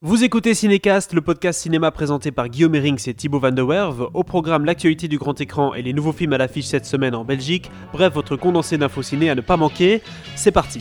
Vous écoutez Cinécast, le podcast cinéma présenté par Guillaume Herings et Thibaut Van der Werve. Au programme, l'actualité du grand écran et les nouveaux films à l'affiche cette semaine en Belgique. Bref, votre condensé d'infos ciné à ne pas manquer. C'est parti.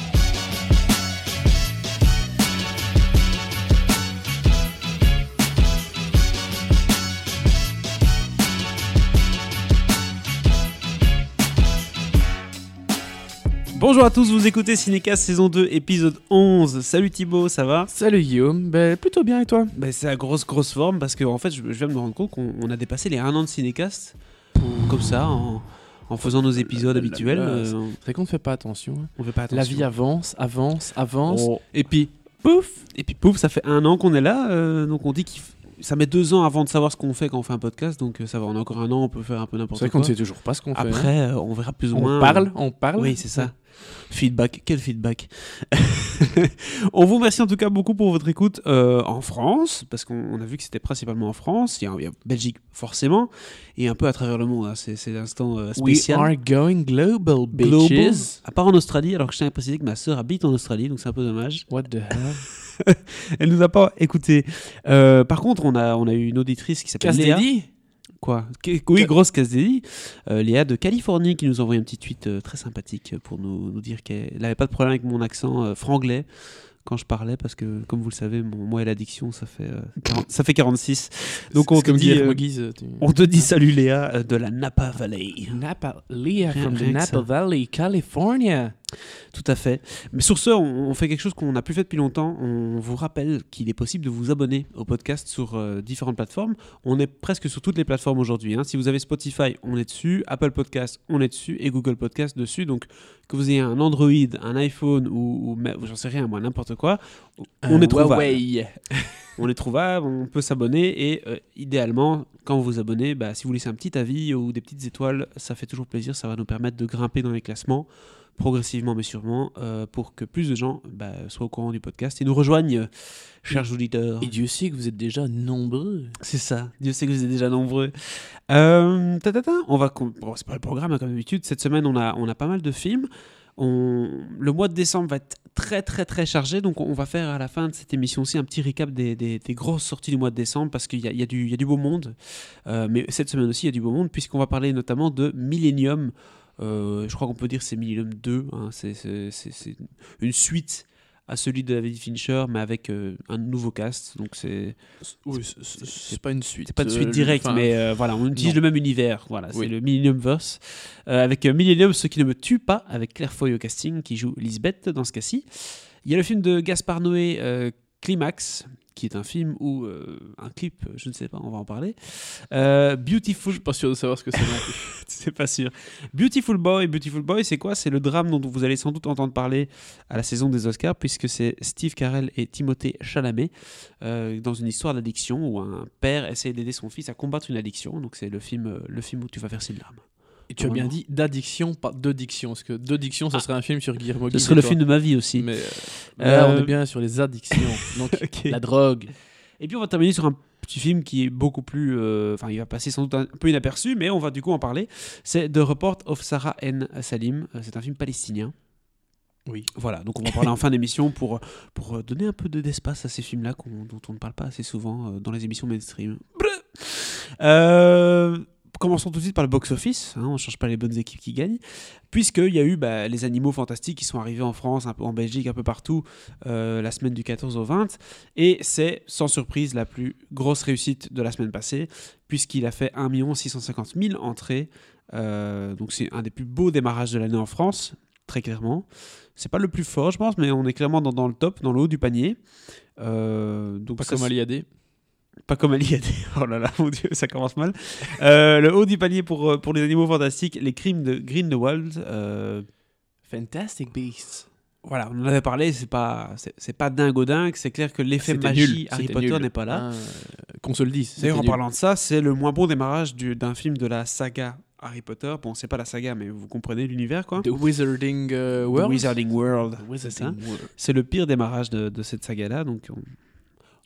Bonjour à tous, vous écoutez Cinécast saison 2, épisode 11. Salut Thibaut, ça va ? Salut Guillaume, plutôt bien et toi ? C'est à grosse forme parce que en fait je viens de me rendre compte qu'on a dépassé les 1 an de Cinécast comme ça en faisant nos épisodes habituels. C'est vrai qu'on ne fait pas attention. On fait pas attention. La vie avance. Oh. Et puis pouf, ça fait 1 an qu'on est là, donc on dit ça met 2 ans avant de savoir ce qu'on fait quand on fait un podcast, donc ça va, on a encore 1 an, on peut faire un peu n'importe quoi. C'est vrai qu'on ne sait toujours pas ce qu'on fait. Après, on verra plus ou moins. On parle. Oui, c'est ça. Feedback, quel feedback. On vous remercie en tout cas beaucoup pour votre écoute en France, parce qu'on a vu que c'était principalement en France, il y a Belgique forcément, et un peu à travers le monde, hein. C'est l'instant spécial. We are going global, bitches. Global, à part en Australie, alors que je tiens à préciser que ma sœur habite en Australie, donc c'est un peu dommage. What the hell. Elle nous a pas écouté. Par contre, on a eu une auditrice qui s'appelle Léa. Quoi ? Oui, grosse casse dédiée. Léa de Californie qui nous a envoyé un petit tweet très sympathique pour nous dire qu'elle n'avait pas de problème avec mon accent franglais quand je parlais, parce que comme vous le savez, moi et l'addiction ça fait 46. Donc on te dit salut Léa de la Napa Valley. Léa from the Napa Valley, California. Tout à fait. Mais sur ce, on fait quelque chose qu'on n'a plus fait depuis longtemps. On vous rappelle qu'il est possible de vous abonner au podcast sur différentes plateformes. On est presque sur toutes les plateformes aujourd'hui, hein. Si vous avez Spotify, on est dessus. Apple Podcast, on est dessus. Et Google Podcast dessus. Donc, que vous ayez un Android, un iPhone ou j'en sais rien, moi, n'importe quoi, on est trouvable. On est trouvable, on peut s'abonner. Et idéalement, quand vous vous abonnez, si vous laissez un petit avis ou des petites étoiles, ça fait toujours plaisir. Ça va nous permettre de grimper dans les classements progressivement mais sûrement, pour que plus de gens soient au courant du podcast et nous rejoignent, chers auditeurs. Et Dieu sait que vous êtes déjà nombreux. C'est ça, Dieu sait que vous êtes déjà nombreux. On va... c'est pas le programme, hein, comme d'habitude. Cette semaine, on a pas mal de films. Le mois de décembre va être très très très chargé, donc on va faire à la fin de cette émission aussi un petit récap des grosses sorties du mois de décembre, parce qu'il y a du beau monde. Mais cette semaine aussi, il y a du beau monde, puisqu'on va parler notamment de Millennium. Je crois qu'on peut dire que c'est Millennium 2, hein. C'est une suite à celui de David Fincher, mais avec un nouveau cast. Donc c'est pas une suite. C'est pas une suite directe, mais voilà, on utilise le même univers. Voilà, oui. C'est le Millenniumverse. Avec Millennium, ce qui ne me tue pas, avec Claire Foy au casting, qui joue Lisbeth dans ce cas-ci. Il y a le film de Gaspard Noé, Climax, qui est un film ou un clip, je ne sais pas, on va en parler. Beautiful... Je suis pas sûr de savoir ce que c'est non plus. C'est pas sûr. Beautiful Boy, c'est quoi ? C'est le drame dont vous allez sans doute entendre parler à la saison des Oscars, puisque c'est Steve Carell et Timothée Chalamet dans une histoire d'addiction où un père essaie d'aider son fils à combattre une addiction. Donc c'est le film où tu vas verser une larme. Et tu as bien dit d'addiction, pas de diction, parce que de diction, ça serait un film sur Guillermo Guise. Ce serait le film de ma vie aussi. Mais là, on est bien sur les addictions, donc okay. La drogue. Et puis on va terminer sur un petit film qui est beaucoup plus... il va passer sans doute un peu inaperçu, mais on va du coup en parler. C'est The Report of Sarah N. Salim. C'est un film palestinien. Oui. Voilà, donc on va en parler en fin d'émission pour donner un peu d'espace à ces films-là dont on ne parle pas assez souvent dans les émissions mainstream. Commençons tout de suite par le box-office, hein, on ne change pas les bonnes équipes qui gagnent, puisqu'il y a eu les Animaux Fantastiques qui sont arrivés en France, un peu en Belgique, un peu partout, la semaine du 14 au 20, et c'est sans surprise la plus grosse réussite de la semaine passée, puisqu'il a fait 1 650 000 entrées, donc c'est un des plus beaux démarrages de l'année en France, très clairement. C'est pas le plus fort, je pense, mais on est clairement dans le top, dans le haut du panier. Donc pas comme Aliadé. Pas comme Aliadé. Oh là là, mon Dieu, ça commence mal. Le haut du panier pour les Animaux Fantastiques, Les Crimes de Grindelwald. Fantastic Beasts. Voilà, on en avait parlé, c'est pas dingue. C'est clair que l'effet magie Harry Potter n'est pas là. Qu'on se le dise. D'ailleurs, en parlant de ça, c'est le moins bon démarrage d'un film de la saga Harry Potter. Bon, c'est pas la saga, mais vous comprenez l'univers, quoi. The Wizarding World. The Wizarding World, c'est ça. C'est le pire démarrage de cette saga-là, donc...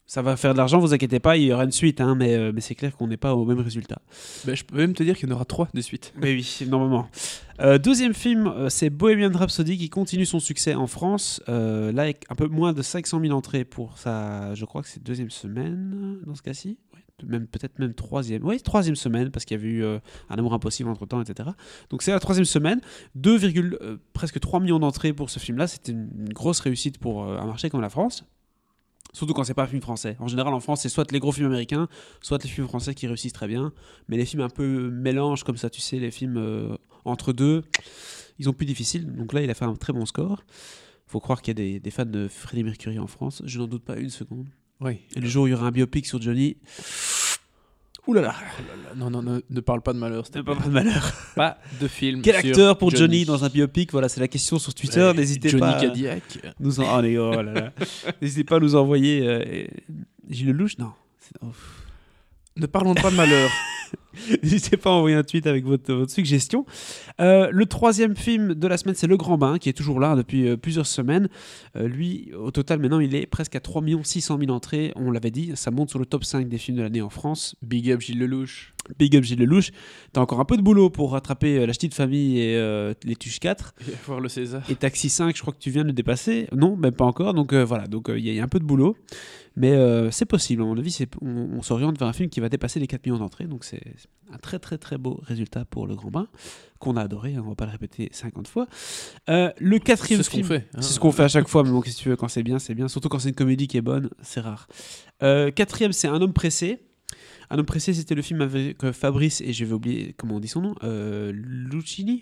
Ça va faire de l'argent, vous inquiétez pas, il y aura une suite, hein, mais c'est clair qu'on n'est pas au même résultat. Ben, je peux même te dire qu'il y en aura 3 de suite. Mais oui, normalement. Deuxième film, c'est Bohemian Rhapsody qui continue son succès en France. Là, avec un peu moins de 500 000 entrées pour sa, je crois que c'est deuxième semaine dans ce cas-ci. Ouais, peut-être même troisième. Oui, troisième semaine parce qu'il y avait eu Un amour impossible entre-temps, etc. Donc c'est la troisième semaine. Presque 3 millions d'entrées pour ce film-là. C'était une grosse réussite pour un marché comme la France. Surtout quand c'est pas un film français. En général, en France, c'est soit les gros films américains, soit les films français qui réussissent très bien. Mais les films un peu mélange comme ça, tu sais, les films entre deux, ils ont plus difficile. Donc là, il a fait un très bon score. Faut croire qu'il y a des fans de Freddie Mercury en France. Je n'en doute pas une seconde. Oui. Et le jour où il y aura un biopic sur Johnny... Ouh là là. Non, ne parle pas de malheur. Ne parle pas de malheur. Pas de film. Quel sur acteur pour Johnny dans un biopic? Voilà, c'est la question sur Twitter. N'hésitez Johnny pas. Cadillac. Oh là là. N'hésitez pas à nous envoyer. Gilles Lelouch? Non. Ne parlons pas de malheur. N'hésitez pas à envoyer un tweet avec votre suggestion. Le troisième film de la semaine, c'est Le Grand Bain, qui est toujours là depuis plusieurs semaines. Lui, au total, maintenant, il est presque à 3 600 000 entrées. On l'avait dit, ça monte sur le top 5 des films de l'année en France. Big up Gilles Lelouch. Big up Gilles Lelouch. T'as encore un peu de boulot pour rattraper La Ch'tite Famille et Les Tuches 4. Et voir le César. Et Taxi 5, je crois que tu viens de le dépasser. Non, même pas encore. Donc voilà, il y a un peu de boulot. Mais c'est possible. À mon avis, on s'oriente vers un film qui va dépasser les 4 millions d'entrées. Donc c'est un très très très beau résultat pour Le Grand Bain, qu'on a adoré. On va pas le répéter 50 fois. Le quatrième film... C'est ce qu'on fait. Hein. C'est ce qu'on fait à chaque fois. Mais bon, qu'est-ce que tu veux, quand c'est bien, c'est bien. Surtout quand c'est une comédie qui est bonne, c'est rare. Quatrième, c'est Un homme pressé. Un homme pressé, c'était le film avec Fabrice, et je vais oublier comment on dit son nom. Lucchini.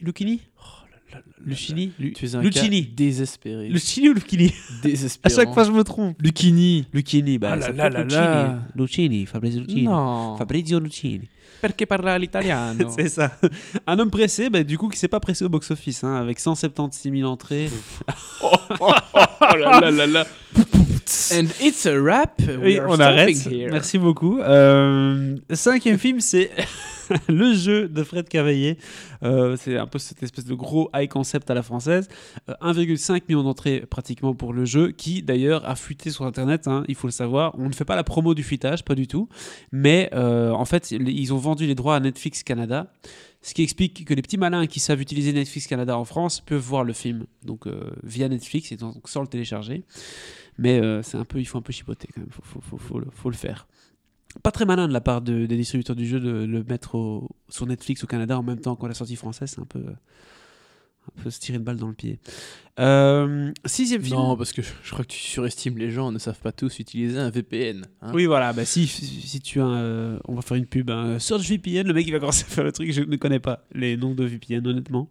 Tu es un Lucchini. Cas désespéré. Lucchini ou Lucchini? Désespérant. À chaque fois, je me trompe. Lucchini, bah, Lucchini, Fabrizio Lucchini. Non. Fabrizio Lucchini. Perché parla l'italiano? C'est ça. Un homme pressé, bah, du coup, qui s'est pas pressé au box-office, hein, avec 176 000 entrées. Oh là là là. And it's a wrap. Oui, on arrête. Merci beaucoup. Cinquième film, c'est Le Jeu de Fred Cavaillé. C'est un peu cette espèce de gros high concept à la française. 1,5 million d'entrées pratiquement pour le jeu, qui d'ailleurs a fuité sur Internet, hein, il faut le savoir. On ne fait pas la promo du fuitage, pas du tout. Mais en fait, ils ont vendu les droits à Netflix Canada. Ce qui explique que les petits malins qui savent utiliser Netflix Canada en France peuvent voir le film donc, via Netflix et donc, sans le télécharger. Mais il faut un peu chipoter quand même, faut le faire. Pas très malin de la part des distributeurs du jeu de le mettre sur Netflix au Canada en même temps que la sortie française, c'est un peu se tirer une balle dans le pied. Sixième film. Non, parce que je crois que tu surestimes les gens, ne savent pas tous utiliser un VPN. Hein. Oui, voilà, bah, si tu as on va faire une pub, Search VPN, le mec il va commencer à faire le truc, je ne connais pas les noms de VPN honnêtement.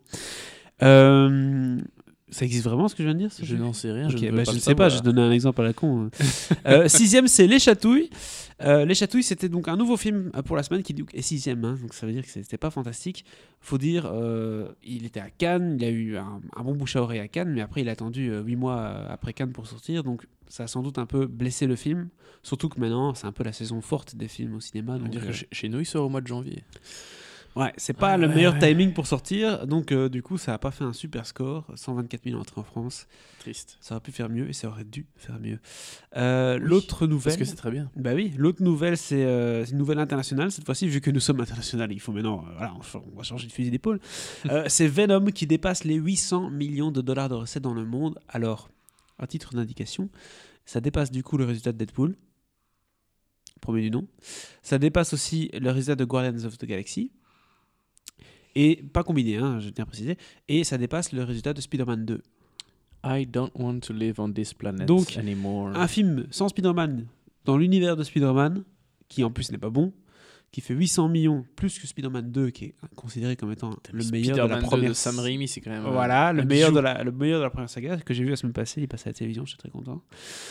Ça existe vraiment ce que je viens de dire? Je n'en sais rien. Okay, je ne sais pas, je donnais un exemple à la con. Sixième, c'est Les Chatouilles. Les Chatouilles, c'était donc un nouveau film pour la semaine qui est sixième, hein, donc ça veut dire que c'était pas fantastique. Faut dire, il était à Cannes, il a eu un bon bouche à oreille à Cannes, mais après il a attendu 8 mois après Cannes pour sortir, donc ça a sans doute un peu blessé le film. Surtout que maintenant, c'est un peu la saison forte des films au cinéma. On dirait que chez nous, il sort au mois de janvier. Ouais, c'est pas le meilleur timing pour sortir, donc du coup ça a pas fait un super score, 124 000 entrées en France. Triste. Ça aurait pu faire mieux et ça aurait dû faire mieux. L'autre nouvelle... Parce que c'est très bien. Bah oui, l'autre nouvelle c'est une nouvelle internationale, cette fois-ci vu que nous sommes internationales, il faut maintenant, on va changer de fusil d'épaule. C'est Venom qui dépasse les 800 millions de dollars de recettes dans le monde. Alors, à titre d'indication, ça dépasse du coup le résultat de Deadpool, premier du nom. Ça dépasse aussi le résultat de Guardians of the Galaxy. Et pas combiné, hein, je tiens à préciser. Et ça dépasse le résultat de Spider-Man 2. I don't want to live on this planet donc, anymore. Un film sans Spider-Man, dans l'univers de Spider-Man, qui en plus n'est pas bon, qui fait 800 millions, plus que Spider-Man 2, qui est considéré comme étant le meilleur de la première... de Sam Raimi, c'est quand même... Voilà, le meilleur de la première saga, que j'ai vu la semaine passée, il passe à la télévision, je suis très content.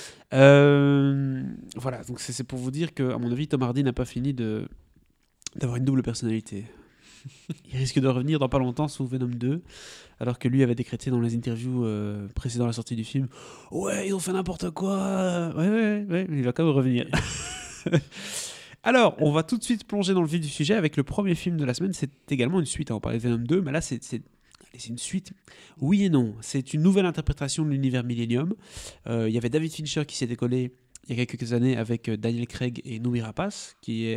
Voilà, donc c'est pour vous dire qu'à mon avis, Tom Hardy n'a pas fini d'avoir une double personnalité. Il risque de revenir dans pas longtemps sous Venom 2, alors que lui avait décrété dans les interviews précédant la sortie du film « Ouais, ils ont fait n'importe quoi !» Ouais, il va quand même revenir. Alors, on va tout de suite plonger dans le vif du sujet avec le premier film de la semaine. C'est également une suite, on parlait de Venom 2, mais là c'est une suite. Oui et non. C'est une nouvelle interprétation de l'univers Millennium. Il y avait David Fincher qui s'est décollé il y a quelques années avec Daniel Craig et Noomi Rapace, qui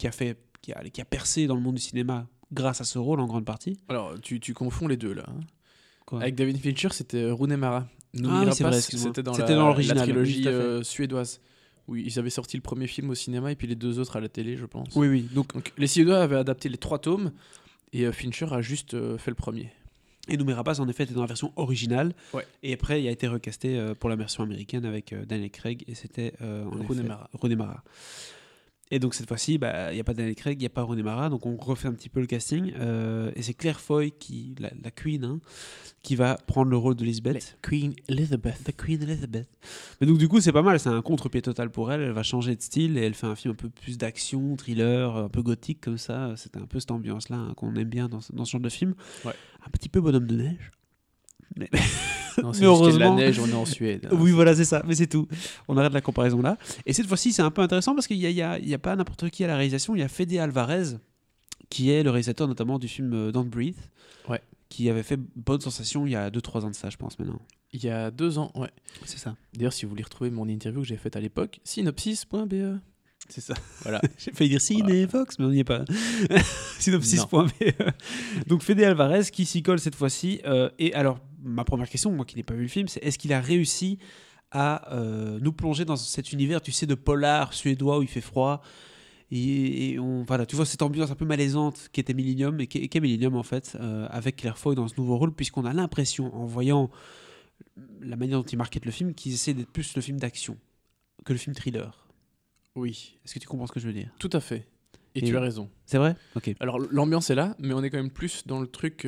a percé dans le monde du cinéma grâce à ce rôle en grande partie. Alors, tu confonds les deux là. Hein. Quoi. Avec David Fincher, c'était Rooney Mara. Noomi oui, c'est vrai, Rapace, excuse-moi. c'était dans C'était dans l'original, la trilogie oui, tout à fait. suédoise. Oui, ils avaient sorti le premier film au cinéma et puis les 2 autres à la télé, je pense. Oui, oui. Donc les Suédois avaient adapté les 3 tomes et Fincher a juste fait le premier. Et Noomi Rapace, en effet, était dans la version originale. Ouais. Et après, il a été recasté pour la version américaine avec Daniel Craig et c'était Rooney Mara. Et donc cette fois-ci, il n'y a pas Daniel Craig, il n'y a pas Rooney Mara, donc on refait un petit peu le casting. Et c'est Claire Foy, la Queen, hein, qui va prendre le rôle de Lisbeth. Queen Elizabeth. The Queen Elizabeth. Mais donc du coup, c'est pas mal, c'est un contre-pied total pour elle. Elle va changer de style et elle fait un film un peu plus d'action, thriller, un peu gothique comme ça. C'était un peu cette ambiance-là hein, qu'on aime bien dans ce genre de film. Ouais. Un petit peu bonhomme de neige. Mais... Non, c'est Mais juste qu'il y a de la heureusement... neige, on est en Suède. Hein. Oui, voilà, c'est ça, mais c'est tout. On arrête la comparaison là. Et cette fois-ci, c'est un peu intéressant parce qu'il y a pas n'importe qui à la réalisation. Il y a Fede Alvarez, qui est le réalisateur notamment du film Don't Breathe, Ouais. qui avait fait bonne sensation il y a 2-3 ans de ça, je pense, maintenant. Il y a 2 ans, ouais. C'est ça. D'ailleurs, si vous voulez retrouver mon interview que j'ai faite à l'époque, synopsis.be. C'est ça. Voilà. J'ai failli dire Cinevox, mais on n'y est pas. Synopsis.be. Donc Fede Alvarez qui s'y colle cette fois-ci. Et alors, ma première question, moi qui n'ai pas vu le film, c'est est-ce qu'il a réussi à nous plonger dans cet univers, tu sais, de polar suédois où il fait froid et voilà, tu vois cette ambiance un peu malaisante qu'était Millennium et qu'est Millennium en fait, avec Claire Foy dans ce nouveau rôle, puisqu'on a l'impression, en voyant la manière dont il market le film, qu'ils essaient d'être plus le film d'action que le film thriller. Oui, Est-ce que tu comprends ce que je veux dire ? tout à fait. Et tu as raison. C'est vrai ? Ok. Alors, l'ambiance est là, mais on est quand même plus dans le truc...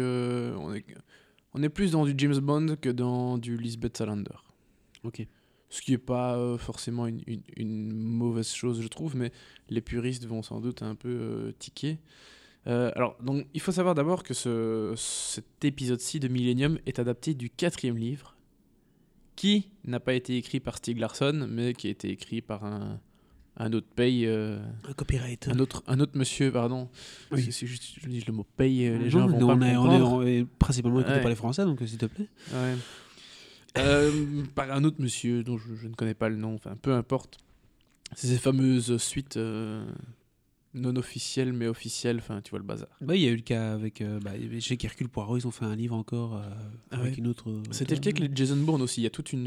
on est plus dans du James Bond que dans du Lisbeth Salander. Ok. Ce qui n'est pas forcément une mauvaise chose, je trouve, mais les puristes vont sans doute un peu tiquer. Alors, donc, il faut savoir d'abord que cet épisode-ci de Millennium est adapté du 4e livre, qui n'a pas été écrit par Stieg Larsson, mais qui a été écrit par un autre paye... Un copyright. un autre monsieur, pardon. Oui. Si je dis le mot paye, les gens vont pas on me est comprendre. principalement écouté Ouais. par les Français, donc s'il te plaît. Ouais. Par un autre monsieur dont je ne connais pas le nom, enfin peu importe. C'est ces fameuses suites non officielles mais officielles, enfin tu vois le bazar. Bah, il y a eu le cas avec chez Hercule Poirot, ils ont fait un livre encore avec Ouais. une autre. C'était le cas avec les Jason Bourne aussi. Il y a toute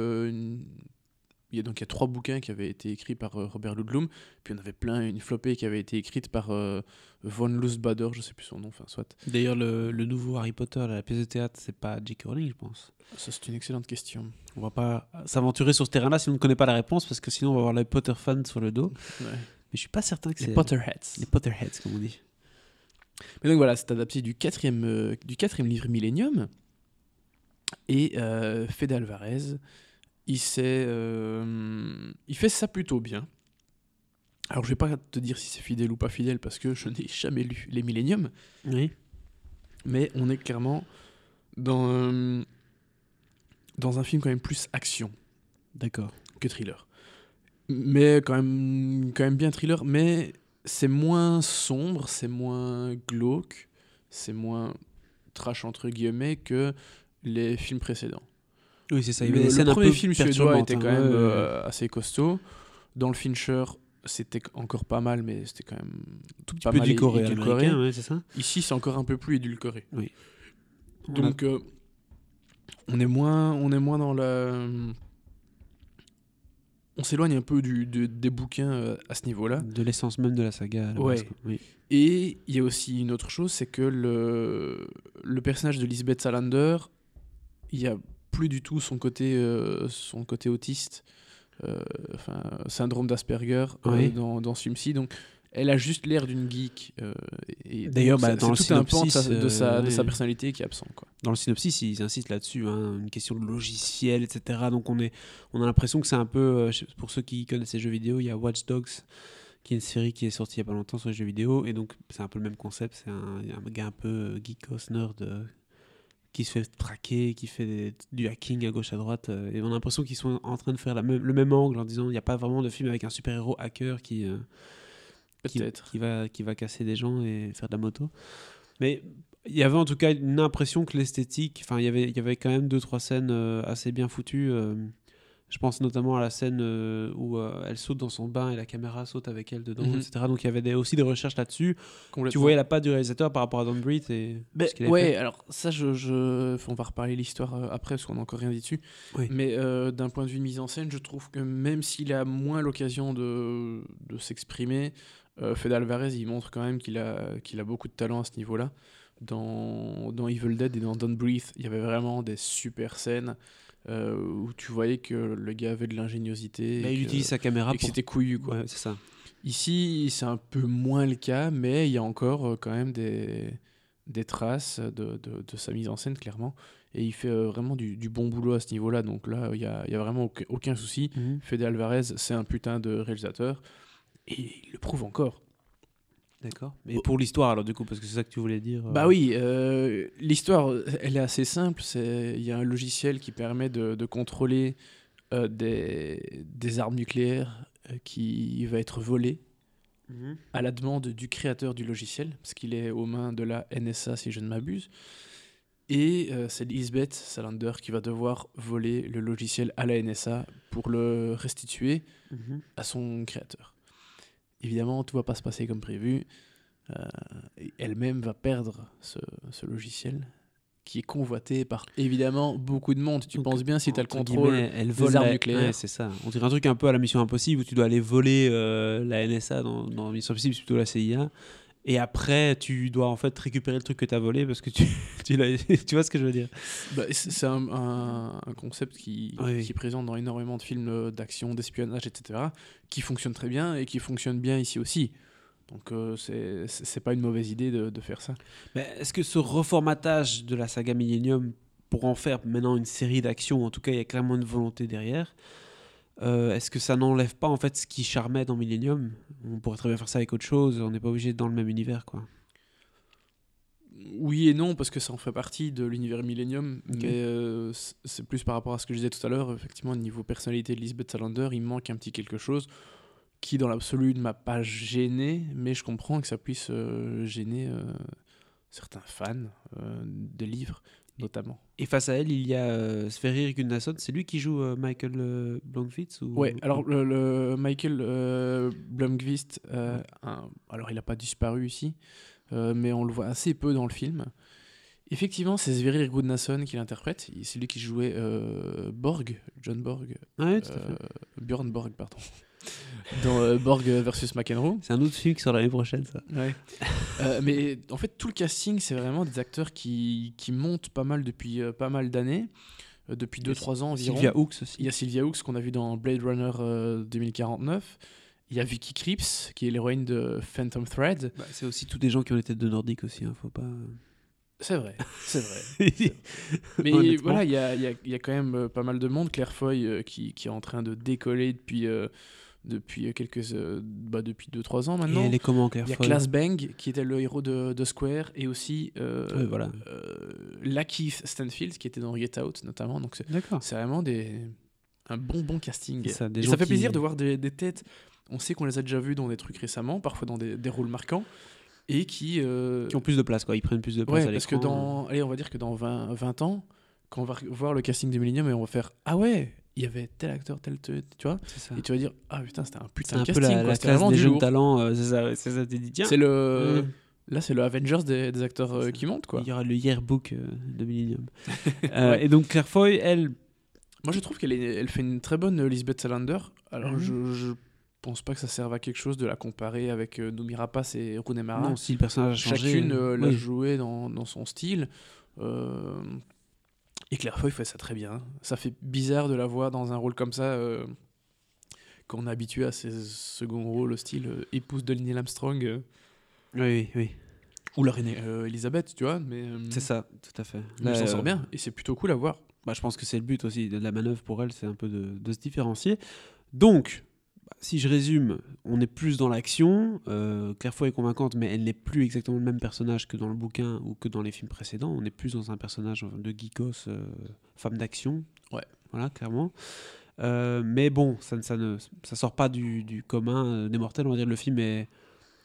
il y a 3 bouquins qui avaient été écrits par Robert Ludlum, puis il y en avait plein, une flopée qui avait été écrite par Von Lustbader, je sais plus son nom, enfin soit. D'ailleurs, le nouveau Harry Potter, la pièce de théâtre, c'est pas J.K. Rowling, je pense. Ça c'est une excellente question. On va pas s'aventurer sur ce terrain-là si on ne connaît pas la réponse, parce que sinon on va avoir les Potter fans sur le dos. Ouais. Mais je suis pas certain que c'est Les Potterheads. les Potterheads, comme on dit. Mais donc voilà, c'est adapté du 4e livre Millennium. Et Fede Alvarez, il fait ça plutôt bien. Alors je vais pas te dire si c'est fidèle ou pas fidèle parce que je n'ai jamais lu les Millennium, Oui. mais on est clairement dans un film quand même plus action D'accord. que thriller. Mais quand même bien thriller, mais c'est moins sombre, c'est moins glauque, c'est moins trash entre guillemets que les films précédents. Oui, c'est ça. Il y avait des Le scènes un premier peu film suédois perturbantes, était hein. quand même Ouais. assez costaud. Dans le Fincher, c'était encore pas mal, mais c'était quand même Tout petit pas peu mal édulcoré, édulcoré. américain, ouais, c'est ça. Ici, c'est encore un peu plus édulcoré. Oui. Donc, on est moins dans la... On s'éloigne un peu des bouquins à ce niveau-là. De l'essence même de la saga. à la Ouais. base, quoi. Oui. Et il y a aussi une autre chose, c'est que le personnage de Lisbeth Salander, il y a plus du tout son côté autiste, enfin syndrome d'Asperger Oui. dans ce film-ci. Donc, elle a juste l'air d'une geek. Et D'ailleurs, donc, dans le c'est tout un pan synopsis, de sa ouais. personnalité qui est absent, quoi. Dans le synopsis, ils insistent là-dessus, hein, une question de logiciel, etc. Donc on a l'impression que c'est un peu, pour ceux qui connaissent les jeux vidéo, il y a Watch Dogs, qui est une série qui est sortie il n'y a pas longtemps sur les jeux vidéo, et donc c'est un peu le même concept, c'est un gars un peu geekos, nerd, qui se fait traquer, qui fait du hacking à gauche à droite, et on a l'impression qu'ils sont en train de faire le même angle en disant il n'y a pas vraiment de film avec un super-héros hacker qui va casser des gens et faire de la moto. Mais il y avait en tout cas une impression que l'esthétique, enfin il y avait quand même 2-3 scènes assez bien foutues. Je pense notamment à la scène où elle saute dans son bain et la caméra saute avec elle dedans, Mhm. etc. Donc il y avait aussi des recherches là-dessus. Tu Complètement. voyais la patte du réalisateur par rapport à Don't Breathe et Ben, ce qu'il avait ouais, fait. alors ça, on va reparler l'histoire après, parce qu'on n'a encore rien dit dessus. Oui. Mais d'un point de vue de mise en scène, je trouve que même s'il a moins l'occasion de s'exprimer, Fede Alvarez, il montre quand même qu'il a beaucoup de talent à ce niveau-là. Dans Evil Dead et dans Don't Breathe, il y avait vraiment des super scènes où tu voyais que le gars avait de l'ingéniosité Bah, et il que, utilise sa caméra et que pour... c'était couillu, quoi. Ouais, c'est ça. Ici, c'est un peu moins le cas, mais il y a encore quand même des traces de sa mise en scène, clairement. Et il fait vraiment du bon boulot à ce niveau-là. Donc là, il y a vraiment aucun souci. Mhm. Fede Alvarez, c'est un putain de réalisateur. Et il le prouve encore. D'accord. Et pour l'histoire, alors, du coup, parce que c'est ça que tu voulais dire. Bah oui, l'histoire, elle est assez simple. Il y a un logiciel qui permet de contrôler des armes nucléaires qui va être volé Mhm. à la demande du créateur du logiciel, parce qu'il est aux mains de la NSA si je ne m'abuse. Et c'est Lisbeth Salander qui va devoir voler le logiciel à la NSA pour le restituer Mhm. à son créateur. Évidemment, tout va pas se passer comme prévu. Et elle-même va perdre ce logiciel qui est convoité par évidemment beaucoup de monde. Tu Donc, penses bien si tu as le entre contrôle guillemets, elle des vole armes Ouais, nucléaires. c'est ça. On dirait un truc un peu à la Mission Impossible où tu dois aller voler la NSA dans Mission Impossible, c'est plutôt la CIA. Et après, tu dois en fait récupérer le truc que tu as volé parce que tu vois ce que je veux dire. Bah, c'est un concept Oui. qui est présent dans énormément de films d'action, d'espionnage, etc., qui fonctionne très bien et qui fonctionne bien ici aussi. Donc c'est pas une mauvaise idée de faire ça. Mais est-ce que ce reformatage de la saga Millennium pour en faire maintenant une série d'actions, en tout cas il y a clairement une volonté derrière, est-ce que ça n'enlève pas en fait ce qui charmait dans Millennium? On pourrait très bien faire ça avec autre chose, on n'est pas obligé d'être dans le même univers, quoi. Oui et non, parce que ça en fait partie de l'univers Millennium, Ok. mais c'est plus par rapport à ce que je disais tout à l'heure. Effectivement, au niveau personnalité de Lisbeth Salander, il manque un petit quelque chose qui, dans l'absolu, ne m'a pas gêné, mais je comprends que ça puisse gêner certains fans des livres, notamment. Et face à elle, il y a Sverrir Gunnarsson, c'est lui qui joue Michael Blomkvist ou... Ouais, alors le Michael Blomqvist, alors il n'a pas disparu ici, mais on le voit assez peu dans le film. Effectivement, c'est Sverrir Gudnason qui l'interprète. C'est lui qui jouait Borg, John Borg, Ouais, tout à fait. Björn Borg, pardon, dans Borg versus McEnroe. C'est un autre film qui sort l'année prochaine, ça. Ouais. Mais en fait, tout le casting, c'est vraiment des acteurs qui montent pas mal depuis pas mal d'années, depuis 2-3 ans environ. Sylvia Hooks aussi. Il y a Sylvia Hooks qu'on a vu dans Blade Runner 2049. Il y a Vicky Krieps, qui est l'héroïne de Phantom Thread. Bah, c'est aussi tous des gens qui ont les têtes de nordique aussi, hein, faut pas... C'est vrai, c'est vrai. Mais Honnêtement. voilà, il y a quand même pas mal de monde. Claire Foy qui est en train de décoller depuis depuis 2-3 ans Et maintenant. elle est comment, Claire Il y a Foy? Claes Bang qui était le héros de Square et aussi Ouais, voilà. Lakeith Stanfield qui était dans Get Out notamment. Donc D'accord. c'est vraiment un bon casting. C'est ça, des Et gens ça fait qui- plaisir de voir des têtes. On sait qu'on les a déjà vus dans des trucs récemment, parfois dans des rôles marquants, et qui Qui ont plus de place, quoi. Ils prennent plus de place ouais, à parce que l'écran. allez, on va dire que dans 20 ans, quand on va voir le casting de Millennium, et on va faire ah ouais, il y avait tel acteur, tu vois, C'est ça. et tu vas dire ah putain, c'était un C'est putain un de peu casting, la quoi. C'était classe vraiment des du jeunes lourd. talents. C'est ça, t'es dit, tiens. C'est le Hum. là, c'est le Avengers des acteurs C'est ça. qui montent, quoi. Il y aura le yearbook de Millennium. Ouais. Et donc Claire Foy, elle... Moi, je trouve elle fait une très bonne Lisbeth Salander. Alors, Mhm. je pense pas que ça serve à quelque chose de la comparer avec Noomi Rapace et Rooney Mara. Non, si le personnage a changé... Chacune l'a oui. joué dans son style. Et Claire Foy fait ça très bien. Ça fait bizarre de la voir dans un rôle comme ça quand on est habitué à ses seconds rôles, style épouse de Neil Armstrong Oui, oui. ou la reine Elisabeth, tu vois. Mais C'est ça, tout à fait. elle s'en sort euh, bien et c'est plutôt cool à voir. Bah, je pense que c'est le but aussi de la manœuvre pour elle, c'est un peu de se différencier. Donc, si je résume, on est plus dans l'action. Claire Foy est convaincante, mais elle n'est plus exactement le même personnage que dans le bouquin ou que dans les films précédents. On est plus dans un personnage de geekos, femme d'action. Ouais. Voilà, clairement. Mais bon, ça sort pas du commun des mortels. On va dire le film est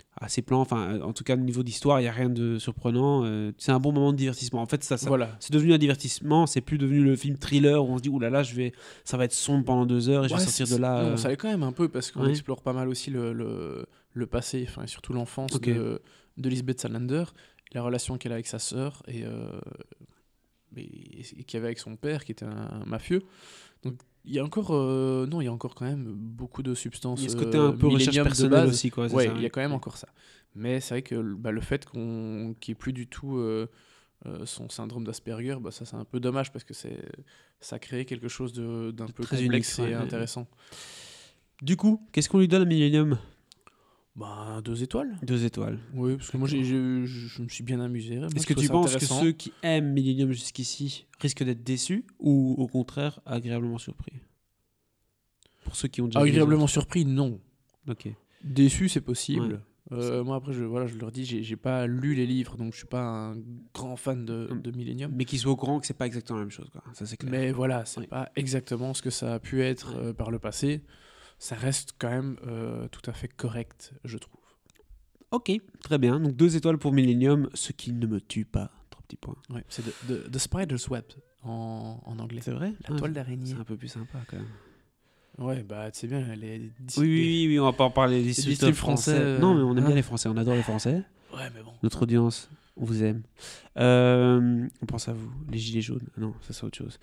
à ses plans. Enfin, en tout cas, au niveau d'histoire, il n'y a rien de surprenant. C'est un bon moment de divertissement. En fait, ça Voilà. c'est devenu un divertissement. C'est plus devenu le film thriller où on se dit, oulala, ça va être sombre pendant 2 heures et je vais sortir de là. Non, ça l'est quand même un peu parce qu'on Ouais. explore pas mal aussi le passé, enfin, et surtout l'enfance Ok. de Lisbeth Salander, la relation qu'elle a avec sa sœur et qu'il y avait avec son père qui était un mafieux. Donc il y a encore non, il y a encore quand même beaucoup de substances Il y a ce côté un peu recherche millénium de personnelle base. aussi, quoi. c'est Ouais, ça, il y a quand même encore ça. Mais c'est vrai que le fait qu'il n'y ait plus du tout son syndrome d'Asperger, ça c'est un peu dommage parce que ça crée quelque chose d'un peu Très complexe unique, et ouais. intéressant. Du coup, qu'est-ce qu'on lui donne à Millennium? 2 étoiles. 2 étoiles. Oui, parce que moi je me suis bien amusé. Moi, Est-ce je que trouve tu ça penses que intéressant. ceux qui aiment Millennium jusqu'ici risquent d'être déçus ou au contraire agréablement surpris? Pour ceux qui ont déjà vu les Agréablement surpris, non. autres. Ok. Déçu, c'est possible. Moi après, je leur dis, j'ai pas lu les livres, donc je suis pas un grand fan de Millennium. Mais qu'ils soient au courant que c'est pas exactement la même chose, quoi. Ça c'est clair. Mais voilà, c'est Oui. pas exactement ce que ça a pu être par le passé. Ça reste quand même tout à fait correct, je trouve. Ok, très bien. Donc 2 étoiles pour Millennium, ce qui ne me tue pas. 3 petits points. Ouais, c'est The Spider's Web en anglais. C'est vrai? La toile d'araignée. C'est un peu plus sympa quand même. Ouais, tu sais bien, les Oui, on va pas en parler des distributeurs distributeurs français. français, Non, mais on aime hein. bien les Français, on adore les Français. Ouais, mais bon. Notre audience, on vous aime. On pense à vous, les gilets jaunes. Ah non, ça c'est autre chose.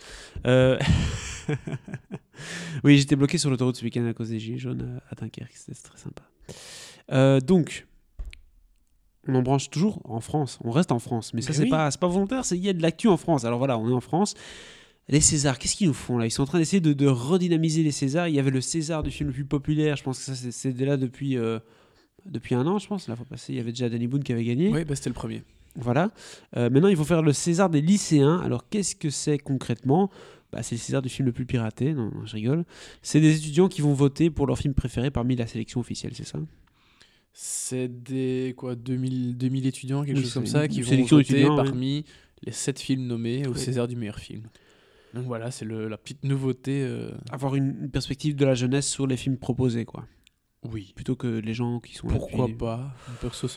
Oui, j'étais bloqué sur l'autoroute ce week-end à cause des gilets jaunes à Dunkerque, c'était très sympa. Donc, on en branche toujours en France, on reste en France, mais ça Mais c'est pas volontaire, il y a de l'actu en France. Alors voilà, on est en France. Les Césars, qu'est-ce qu'ils nous font là? Ils sont en train d'essayer de redynamiser les Césars. Il y avait le César du film le plus populaire, je pense que ça c'est là depuis 1 an, je pense. La fois passée, il y avait déjà Danny Boone qui avait gagné. Oui, c'était le premier. Voilà. Maintenant, il faut faire le César des lycéens. Alors, qu'est-ce que c'est concrètement? C'est le César du film le plus piraté. Non, je rigole. C'est des étudiants qui vont voter pour leur film préféré parmi la sélection officielle, c'est ça? C'est des 2000 étudiants, quelque Oui, chose c'est comme ça, une qui vont sélection voter d'étudiants, parmi les 7 films nommés au Oui. César du meilleur film. Donc voilà, c'est la petite nouveauté. Avoir une perspective de la jeunesse sur les films proposés, quoi. Oui. Plutôt que les gens qui sont là Pourquoi depuis- pas? Perso,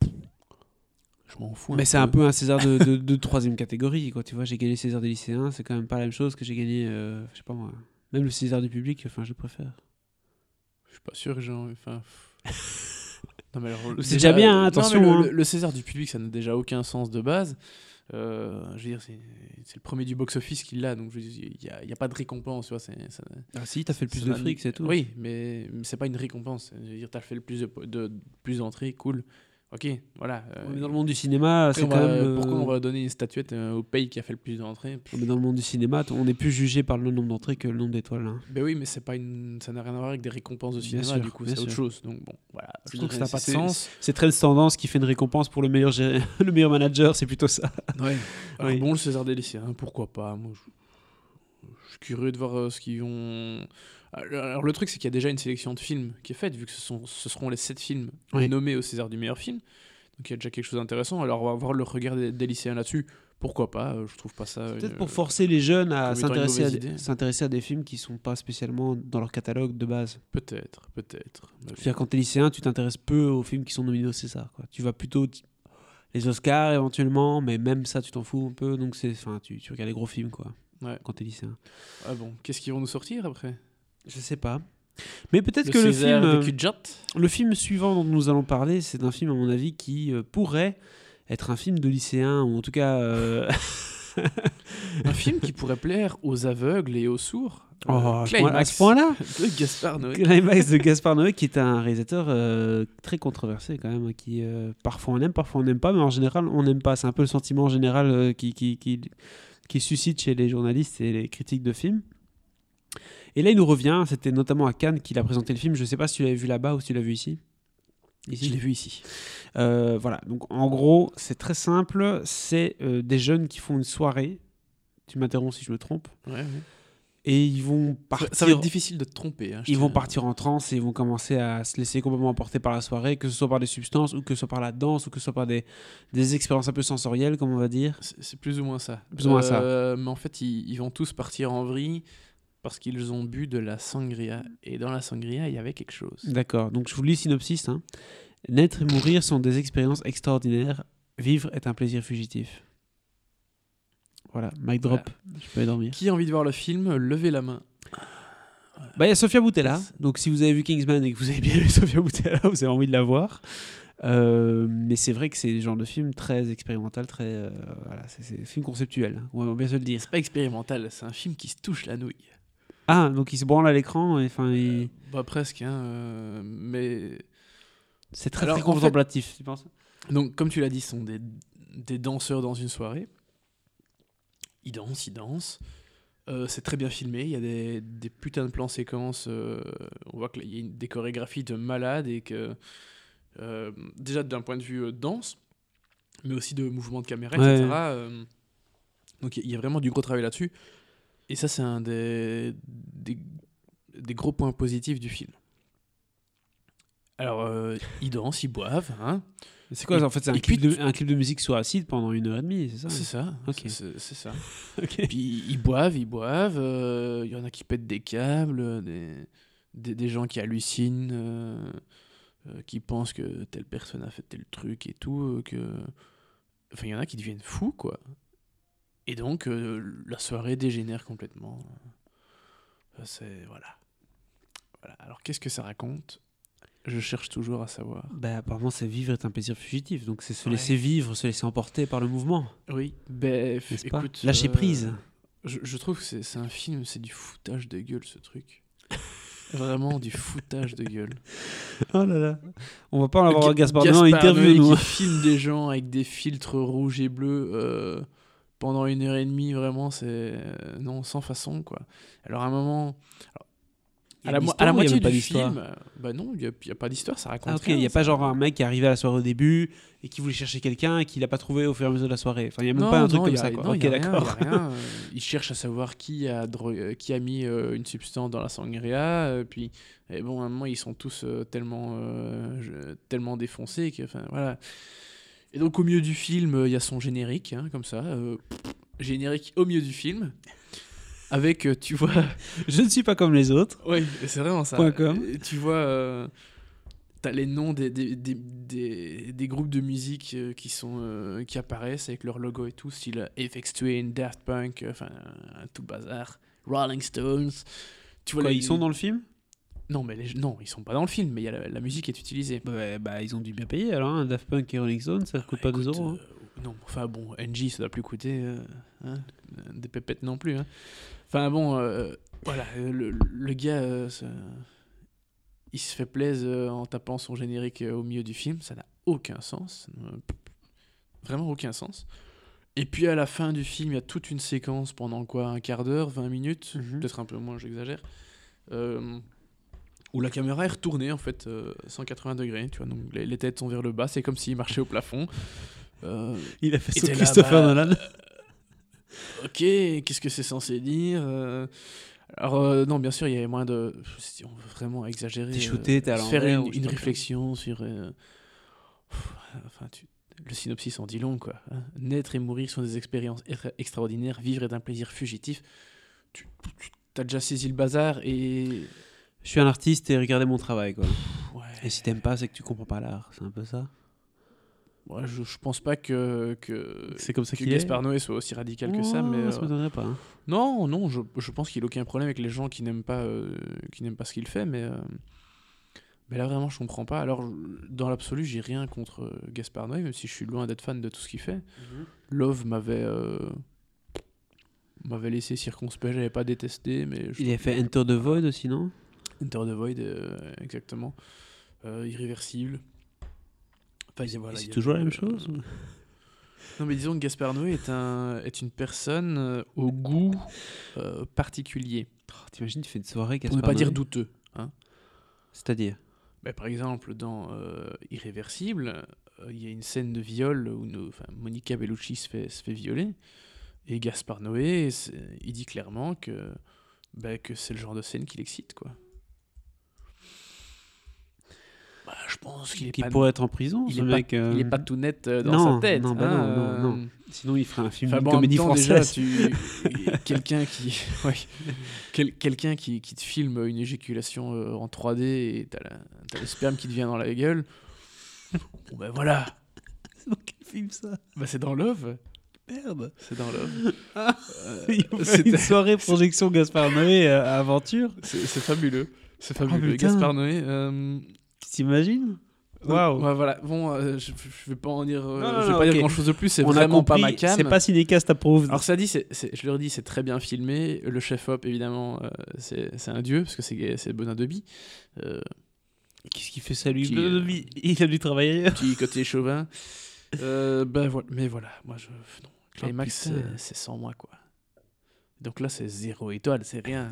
je m'en fous. Mais c'est un peu un César de troisième catégorie, quoi. Tu vois, j'ai gagné le César des lycéens, c'est quand même pas la même chose que j'ai gagné, je sais pas moi. Même le César du public, enfin, je préfère. Je suis pas sûr que j'ai envie. Enfin. Non, mais alors, C'est déjà bien, hein, non, attention, mais hein. le César du public, ça n'a déjà aucun sens de base. Je veux dire, c'est le premier du box-office qui l'a, donc je veux dire, il n'y a pas de récompense. Tu vois, Ah si, t'as fait le plus ça de n'a fric, ni- c'est tout. Oui, mais c'est pas une récompense. Je veux dire, t'as fait le plus d'entrées, cool. Ok, voilà. Mais dans le monde du cinéma, après, c'est quand même. pourquoi on va donner une statuette au pays qui a fait le plus d'entrées? Mais dans le monde du cinéma, on est plus jugé par le nombre d'entrées que le nombre d'étoiles. Hein. Ben oui, mais ça n'a rien à voir avec des récompenses de cinéma, sûr, du coup, bien c'est autre sûr. chose. Donc bon, voilà. Je trouve que ça n'a pas de C'est- sens. C'est très tendance qui fait une récompense pour le meilleur, le meilleur manager, c'est plutôt ça. Ouais. Alors Oui. bon, le César des lycéens, pourquoi pas? Moi, je suis curieux de voir ce qu'ils vont. Alors le truc, c'est qu'il y a déjà une sélection de films qui est faite, vu que ce seront les 7 films Oui. nommés au César du meilleur film. Donc il y a déjà quelque chose d'intéressant. Alors on va voir le regard des lycéens là-dessus. Pourquoi pas? Je trouve pas ça. Peut-être pour forcer les jeunes à comme étant une s'intéresser mauvaise idée. s'intéresser à des films qui sont pas spécialement dans leur catalogue de base. Peut-être. C'est-à-dire quand t'es lycéen, tu t'intéresses peu aux films qui sont nominés au César. Quoi. Tu vas plutôt les Oscars éventuellement, mais même ça, tu t'en fous un peu. Donc tu regardes les gros films quoi. Ouais. Quand t'es lycéen. Ah bon, qu'est-ce qu'ils vont nous sortir après? Je sais pas. Mais peut-être Le que le César film, de Kudjat. le film suivant dont nous allons parler, c'est un film à mon avis qui pourrait être un film de lycéen ou en tout cas. Un film qui pourrait plaire aux aveugles et aux sourds. À Climax ce point-là. de Gaspard Noé. Climax de Gaspard Noé, qui est un réalisateur très controversé quand même, qui parfois on aime, parfois on n'aime pas, mais en général on n'aime pas. C'est un peu le sentiment général qui suscite chez les journalistes et les critiques de films. Et là il nous revient, c'était notamment à Cannes qu'il a présenté le film. Je ne sais pas si tu l'avais vu là-bas ou si tu l'as vu ici. Je l'ai vu ici. Voilà, donc en gros c'est très simple, c'est des jeunes qui font une soirée. Tu m'interromps si je me trompe. Ouais. Et ils vont partir. Ça va être difficile de te tromper. Hein, Ils vont partir en transe et ils vont commencer à se laisser complètement emporter par la soirée, que ce soit par des substances, ou que ce soit par la danse, ou que ce soit par des expériences un peu sensorielles, comme on va dire. C'est plus ou moins ça. Plus ou moins ça. Mais en fait, ils vont tous partir en vrille parce qu'ils ont bu de la sangria. Et dans la sangria, il y avait quelque chose. D'accord, donc je vous lis le synopsis. Hein. Naître et mourir sont des expériences extraordinaires. Vivre est un plaisir fugitif. Voilà, mic drop. Je peux aller dormir. Qui a envie de voir le film, levez la main. Bah, il y a Sofia Boutella. Donc, si vous avez vu Kingsman et que vous avez bien aimé Sofia Boutella, vous avez envie de la voir. Mais c'est vrai que c'est le genre de film très expérimental, très. Voilà, c'est un film conceptuel. On va bien se le dire. C'est pas expérimental, c'est un film qui se touche la nouille. Ah, donc il se branle à l'écran. Enfin, Bah presque, hein, mais... C'est très, Alors, très en fait- contemplatif, tu penses? Donc, comme tu l'as dit, ce sont des danseurs dans une soirée. Ils dansent. C'est très bien filmé. Il y a des putains de plans séquences. On voit qu'il y a des chorégraphies de malades et que déjà d'un point de vue danse, mais aussi de mouvement de caméra, Ouais. etc. Donc il y a vraiment du gros travail là-dessus. Et ça, c'est un des gros points positifs du film. Alors, ils dansent, ils boivent, hein. C'est quoi Et- en fait? C'est un et puis clip de musique sur acide pendant 1h30, c'est ça? C'est ça. Ok. C'est ça. Ok. Puis ils boivent. Il y en a qui pètent des câbles, des gens qui hallucinent, qui pensent que telle personne a fait tel truc et tout. Enfin, il y en a qui deviennent fous, quoi. Et donc, la soirée dégénère complètement. Voilà. Alors, qu'est-ce que ça raconte? Je cherche toujours à savoir. Bah, apparemment, c'est vivre est un plaisir fugitif. Donc, c'est se Ouais. laisser vivre, se laisser emporter par le mouvement. Oui, N'est-ce pas? écoute. Lâcher prise. Je trouve que c'est un film, c'est du foutage de gueule, ce truc. Vraiment du foutage de gueule. Oh là là. On va pas en avoir Gaspard Noé en Gaspard interview, Noé nous. qui filme des gens avec des filtres rouges et bleus pendant 1h30, vraiment, c'est... non, sans façon, quoi. Alors, à un moment... Il y a à la d'histoire ou il y a moitié même pas du d'histoire? film, bah non, il y a pas d'histoire, ça raconte Ah, ok, rien, il n'y a pas ça. genre un mec qui est arrivé à la soirée au début et qui voulait chercher quelqu'un et qui l'a pas trouvé au fur et à mesure de la soirée. Enfin, il n'y a même pas un truc comme ça, quoi. Non, Ok, y a rien, d'accord. y a rien. Il cherche à savoir qui a mis une substance dans la sangria. Puis, et bon, à un moment, ils sont tous tellement défoncés que, enfin, voilà. Et donc, au milieu du film, il y a son générique, hein, comme ça. Générique au milieu du film. Avec, tu vois... Je ne suis pas comme les autres. Oui, c'est vraiment ça. Point com. Et tu vois, t'as les noms des groupes de musique qui apparaissent avec leur logo et tout, style Aphex Twin, Daft Punk, enfin, tout bazar, Rolling Stones. Tu vois Quoi, les- ils sont dans le film? Non, mais non, ils sont pas dans le film, mais il y a la musique est utilisée. Bah, ils ont dû bien payer alors. Hein. Daft Punk et Rolling Stone, ça coûte pas 2 Écoute, euros. Hein. Non, enfin bon, NG, ça doit plus coûter des pépettes non plus. Hein. Enfin bon, voilà, le gars, il se fait plaisir en tapant son générique au milieu du film, ça n'a aucun sens, vraiment aucun sens. Et puis à la fin du film, il y a toute une séquence pendant quoi, un quart d'heure, 20 minutes, peut-être un peu moins, j'exagère, où la caméra est retournée en fait 180 degrés, tu vois, donc les têtes sont vers le bas, c'est comme s'il marchait au plafond. Il a fait et ça t'es là, Christopher bah, Nolan. Ok, qu'est-ce que c'est censé dire Alors, non, bien sûr, il y avait moins de. Si on veut vraiment exagérer. T'es shooté, t'es à se faire l'envers, ou je sais une pas réflexion sur. Enfin, le synopsis en dit long, quoi. Hein. Naître et mourir sont des expériences extraordinaires. Vivre est un plaisir fugitif. T'as déjà saisi le bazar et. Je suis un artiste et regardez mon travail, quoi. Ouais. Et si t'aimes pas, c'est que tu comprends pas l'art. C'est un peu ça. Ouais, je pense pas que C'est comme ça que qu'il est. Gaspard Noé soit aussi radical que ça, mais. Ça m'étonnerait pas. Hein. Non, je pense qu'il n'a aucun problème avec les gens qui n'aiment pas ce qu'il fait, mais là vraiment je comprends pas. Alors dans l'absolu, j'ai rien contre Gaspard Noé, même si je suis loin d'être fan de tout ce qu'il fait. Love m'avait laissé circonspect, j'avais pas détesté, mais Il a fait Enter the Void aussi, non? Enter the Void, exactement. Irréversible. Enfin, voilà, C'est toujours la même chose ou... Non, mais disons que Gaspard Noé est une personne au goût particulier. Oh, t'imagines, tu fais une soirée Pour Gaspard ne pas dire Noé. douteux. Hein. C'est-à-dire? Bah, par exemple, dans Irréversible, il y a une scène de viol où Monica Bellucci se fait violer. Et Gaspard Noé, il dit clairement que c'est le genre de scène qui l'excite, quoi. Bah, je pense qu'il pourrait être en prison, ce mec. il est pas tout net dans sa tête. Non, bah hein, non. Sinon, il ferait un film Enfin, de bon, comédie en même temps, française. déjà, quelqu'un qui, quelqu'un qui te filme une éjaculation en 3D et t'as le sperme qui te vient dans la gueule. Bon, ben voilà. C'est dans quel film ça? Bah, c'est dans Love. Merde. C'est dans Love. Ils ont fait c'était- une soirée projection Gaspard Noé à Aventure. C'est fabuleux. C'est fabuleux. putain. Gaspard Noé. Tu t'imagines? Waouh. Ouais, voilà. Bon, je vais pas en dire. Non, Je vais non, pas ok. dire grand chose de plus. C'est On a vraiment pas compris, ma cam. c'est pas Cinécast approuve. Alors ça dit, je leur dis, c'est très bien filmé. Le chef-op, évidemment, c'est un dieu parce que c'est Benoît Deby. Qu'est-ce qu'il fait ça lui? Qui, Il a dû travailler ailleurs. Petit côté chauvin. Ben voilà. Mais voilà, moi non. Climax, putain. c'est sans moi quoi. Donc là, c'est 0 étoile, c'est rien.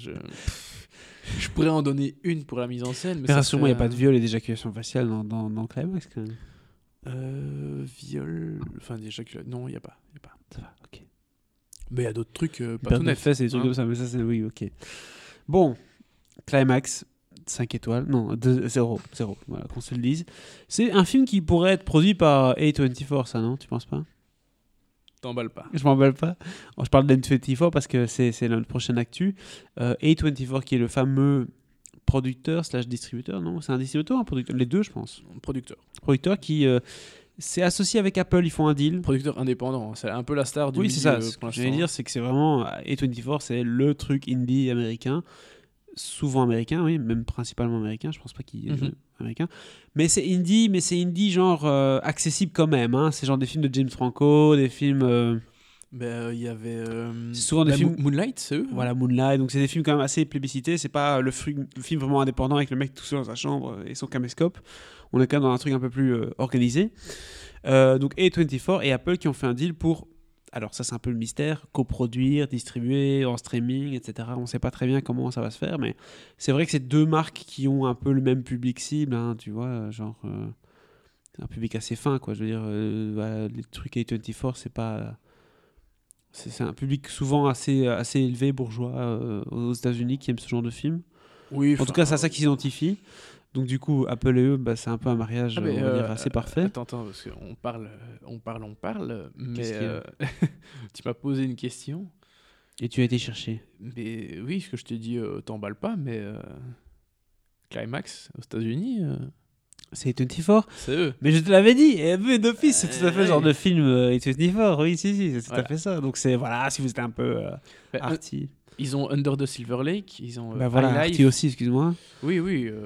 Je pourrais en donner une pour la mise en scène. Mais Mais ça rassure-moi, il n'y a serait pas de viol et d'éjaculation faciale dans Climax quand même. viol. Enfin, non, il n'y a pas. Ça va, ok. Mais il y a d'autres trucs pas Perte tout de net. fesses et des trucs hein. comme ça, mais ça c'est oui, ok. Bon, Climax, 5 étoiles, non, 0, voilà, qu'on se le dise. C'est un film qui pourrait être produit par A24, ça, non? Tu penses pas? T'emballes pas. Je m'en mêle pas. Je parle d'N24 parce que c'est notre prochaine actu. A24 qui est le fameux producteur / distributeur, non? C'est un distributeur ou un producteur? Les deux, je pense. Producteur. Producteur qui s'est associé avec Apple, ils font un deal. Producteur indépendant. C'est un peu la star du Oui, milieu, c'est ça. Ce pour que j'allais l'instant. dire, c'est que c'est vraiment A24, c'est le truc indie américain, souvent américain, oui, même principalement américain. Je pense pas qu'il est américain, mais c'est indie genre accessible quand même. Hein. C'est genre des films de James Franco, des films. Il y avait. C'est souvent des films. Moonlight, c'est eux. Voilà, Moonlight. Donc c'est des films quand même assez plébiscités. C'est pas le film vraiment indépendant avec le mec tout seul dans sa chambre et son caméscope. On est quand même dans un truc un peu plus organisé. Donc A24 et Apple qui ont fait un deal pour, alors ça c'est un peu le mystère, coproduire, distribuer en streaming, etc. On sait pas très bien comment ça va se faire, mais c'est vrai que c'est deux marques qui ont un peu le même public cible, hein, tu vois, genre un public assez fin, quoi. Je veux dire, voilà, les trucs A24, c'est pas... C'est un public souvent assez élevé, bourgeois, aux États-Unis qui aime ce genre de film. Oui, En tout cas, c'est à ça qu'ils s'identifient. Donc du coup, Apple et eux, bah, c'est un peu un mariage, on va dire, assez parfait. Attends, parce qu'on parle, mais Qu'est-ce qu'il y a tu m'as posé une question. Et tu as été chercher. Mais oui, ce que je t'ai dit, t'emballes pas, mais Climax aux États-Unis, C'est A24. c'est eux. Mais je te l'avais dit, et d'office, c'est tout à fait le genre ouais. de film A24. Oui, si, c'est tout Voilà. à fait ça. Donc c'est, voilà, si vous êtes un peu arty. Ils ont Under the Silver Lake, ils ont Bah voilà, High Life. arty aussi, excuse-moi. Oui.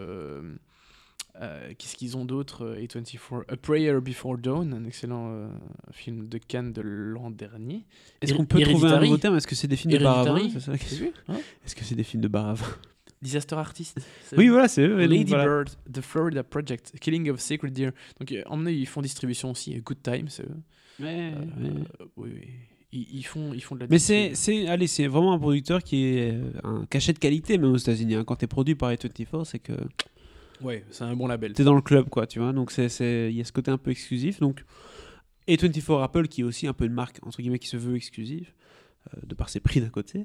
Qu'est-ce qu'ils ont d'autre A24 A Prayer Before Dawn, un excellent film de Cannes de l'an dernier. Est-ce qu'on peut trouver un Hereditary. nouveau terme? Est-ce que c'est des films de bar à vin? Hereditary. C'est ça la T'as question. vu, hein Est-ce que c'est des films de bar à vin? Disaster Artist. Oui, voilà, c'est eux. Et donc, Lady voilà. Bird, The Florida Project, Killing of Sacred Deer. Donc, emmenez, ils font distribution aussi. Good Time, c'est eux. Ouais. Oui. Ils font de la Mais distribution. c'est vraiment un producteur qui est un cachet de qualité, même aux États-Unis. Hein. Quand t'es produit par A24, c'est que Ouais, c'est un bon label. t'es dans le club, quoi, tu vois. Donc il y a ce côté un peu exclusif. Donc A24 Apple, qui est aussi un peu une marque entre guillemets qui se veut exclusive, de par ses prix d'un côté,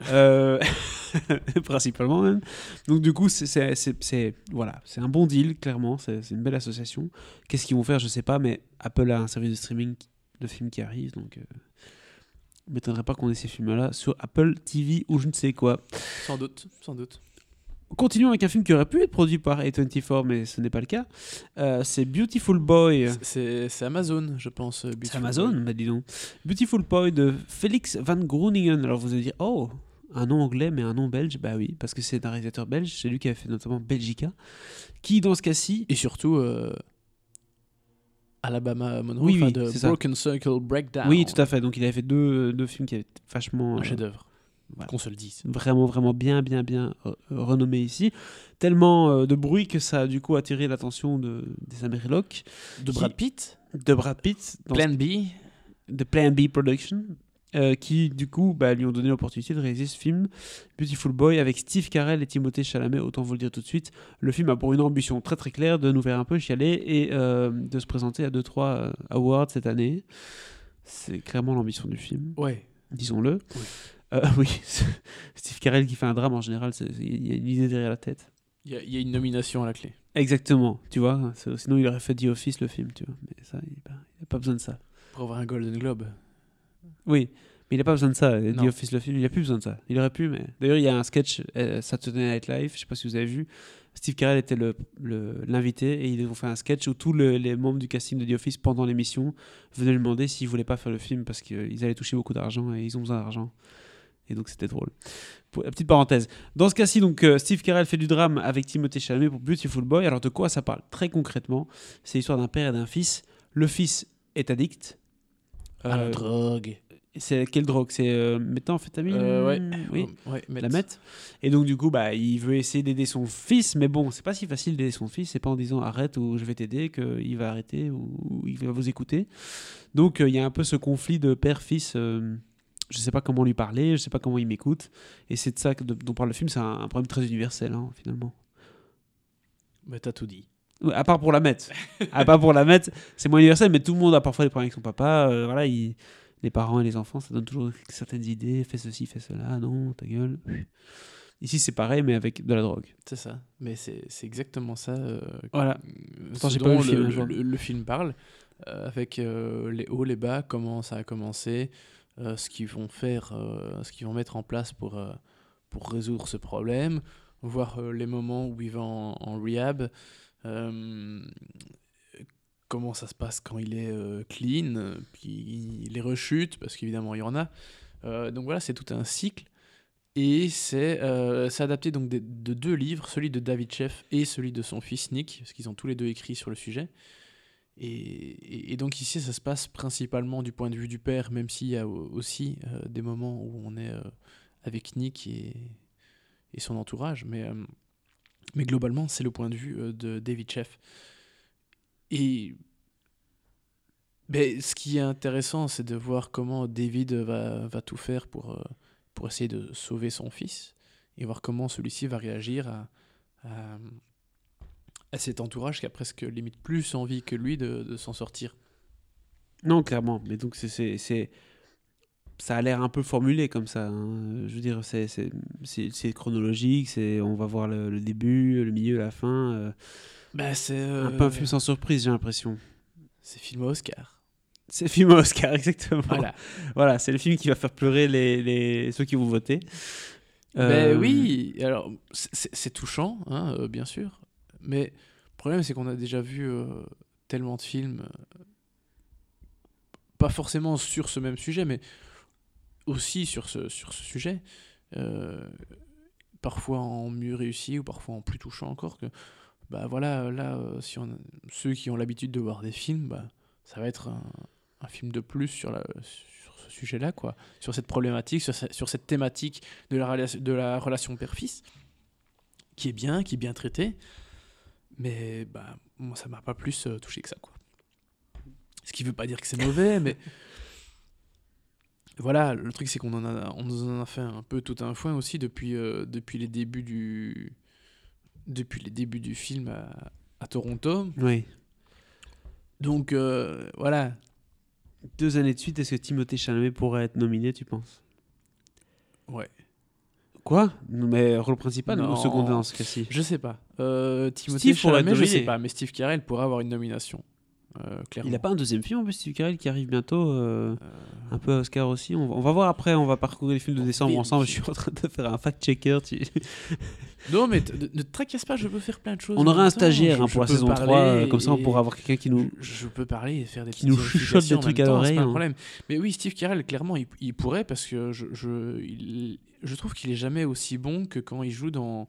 principalement même. Donc du coup, voilà, c'est un bon deal, clairement. C'est une belle association. Qu'est-ce qu'ils vont faire, je sais pas, mais Apple a un service de streaming de films qui arrive, donc. M'étonnerait pas qu'on ait ces films-là sur Apple TV ou je ne sais quoi. Sans doute. Continuons avec un film qui aurait pu être produit par A24, mais ce n'est pas le cas. C'est Beautiful Boy. C'est Amazon, je pense. C'est Beautiful Amazon, Boy. bah dis donc. Beautiful Boy de Felix Van Groeningen. Alors vous allez dire, oh, un nom anglais mais un nom belge. Bah oui, parce que c'est un réalisateur belge. C'est lui qui avait fait notamment Belgica. Qui, dans ce cas-ci. Et surtout, Alabama Monroe, Oui, de c'est ça. Broken Circle Breakdown. Oui, tout à fait. Donc il avait fait deux films qui avaient vachement. Un chef-d'œuvre. voilà. Qu'on se le dise. Vraiment bien renommé ici. Tellement de bruit que ça a du coup attiré l'attention des Amérilocs. De Brad Pitt. De Brad Pitt. Plan B. De Plan B Production. Qui du coup lui ont donné l'opportunité de réaliser ce film Beautiful Boy avec Steve Carell et Timothée Chalamet. Autant vous le dire tout de suite, le film a pour une ambition très très claire de nous faire un peu chialer et de se présenter à 2-3 awards cette année. C'est clairement l'ambition du film, Ouais. disons-le. Oui. Oui, Steve Carell qui fait un drame en général, il y a une idée derrière la tête. Il y a une nomination à la clé. Exactement, tu vois. Sinon il aurait fait The Office le film, tu vois. Mais ça, il n'a pas besoin de ça. Pour avoir un Golden Globe. Oui, mais il n'a pas besoin de ça. The Non. Office, le film, il n'a plus besoin de ça. Il aurait pu, mais. D'ailleurs, il y a un sketch Saturday Night Live, je ne sais pas si vous avez vu, Steve Carell était l'invité et ils ont fait un sketch où tous les membres du casting de The Office pendant l'émission venaient lui demander s'ils voulaient pas faire le film parce qu'ils allaient toucher beaucoup d'argent et ils ont besoin d'argent. Et donc c'était drôle. Pour la petite parenthèse. Dans ce cas-ci, donc Steve Carell fait du drame avec Timothée Chalamet pour Beautiful Boy. Alors de quoi ça parle? Très concrètement, c'est l'histoire d'un père et d'un fils. Le fils est addict. À la drogue. C'est quelle drogue? C'est méthamphétamine? Ouais. Oui. Ouais, La meth. Et donc du coup, il veut essayer d'aider son fils, mais bon, c'est pas si facile d'aider son fils. C'est pas en disant arrête ou je vais t'aider qu'il va arrêter ou il va vous écouter. Donc il y a un peu ce conflit de père-fils. Je sais pas comment lui parler, je sais pas comment il m'écoute. Et c'est de ça dont parle le film. C'est un problème très universel, hein, finalement. Bah, t'as tout dit. Ouais, à part pour la meth. C'est moins universel, mais tout le monde a parfois des problèmes avec son papa. Voilà, les parents et les enfants, ça donne toujours certaines idées. Fais ceci, fais cela. Non, ta gueule. Ici, c'est pareil, mais avec de la drogue. C'est ça. Mais c'est exactement ça. Voilà. Pourtant, j'ai dont pas vu le film. le film parle. Avec les hauts, les bas, comment ça a commencé, ce qu'ils vont faire, ce qu'ils vont mettre en place pour résoudre ce problème, voir les moments où il va en rehab. Comment ça se passe quand il est clean, puis les rechutes, parce qu'évidemment il y en a. Donc voilà, c'est tout un cycle. Et c'est adapté donc de deux livres, celui de David Sheff et celui de son fils Nick, parce qu'ils ont tous les deux écrit sur le sujet. Et donc ici, ça se passe principalement du point de vue du père, même s'il y a aussi des moments où on est avec Nick et son entourage. Mais globalement, c'est le point de vue de David Sheff. Et ce qui est intéressant, c'est de voir comment David va tout faire pour essayer de sauver son fils et voir comment celui-ci va réagir à cet entourage qui a presque limite plus envie que lui de s'en sortir. Non, clairement. Mais donc, ça a l'air un peu formulé comme ça. Hein. Je veux dire, c'est chronologique. On va voir le début, le milieu, la fin. C'est un peu un film sans surprise, j'ai l'impression. C'est film à Oscar. C'est film à Oscar, exactement. Voilà, c'est le film qui va faire pleurer ceux qui vont voter. Oui, alors c'est touchant, hein, bien sûr. Mais le problème, c'est qu'on a déjà vu tellement de films, pas forcément sur ce même sujet, mais aussi sur ce sujet, parfois en mieux réussi ou parfois en plus touchant encore. Que, voilà, là, ceux qui ont l'habitude de voir des films, ça va être un film de plus sur ce sujet-là, quoi, sur cette problématique, sur cette thématique de la relation père-fils, qui est bien traitée. Mais moi, ça m'a pas plus touché que ça, quoi. Ce qui veut pas dire que c'est mauvais, mais voilà, le truc c'est qu'on nous en a fait un peu tout un foin aussi depuis les débuts du film à Toronto. Oui. Donc voilà. 2 années de suite, est-ce que Timothée Chalamet pourrait être nominé, tu penses? Ouais. Quoi? Mais rôle principal Non. ou secondaire dans ce cas-ci? Je sais pas. Timothée Chalamet, je sais pas, mais Steve Carell pourrait avoir une nomination. Clairement. Il n'a pas un deuxième film en plus, Steve Carell, qui arrive bientôt, un peu à Oscar aussi. On va voir après, on va parcourir les films de décembre ensemble. Je suis en train de faire un fact-checker. Non, mais ne te tracasse pas, je peux faire plein de choses. On aura un stagiaire pour la saison 3, comme ça on pourra avoir quelqu'un qui nous... Je peux parler et faire des qui nous chuchote des trucs à l'oreille. C'est pas un problème. Mais oui, Steve Carell, clairement, il pourrait, parce que je trouve qu'il est jamais aussi bon que quand il joue dans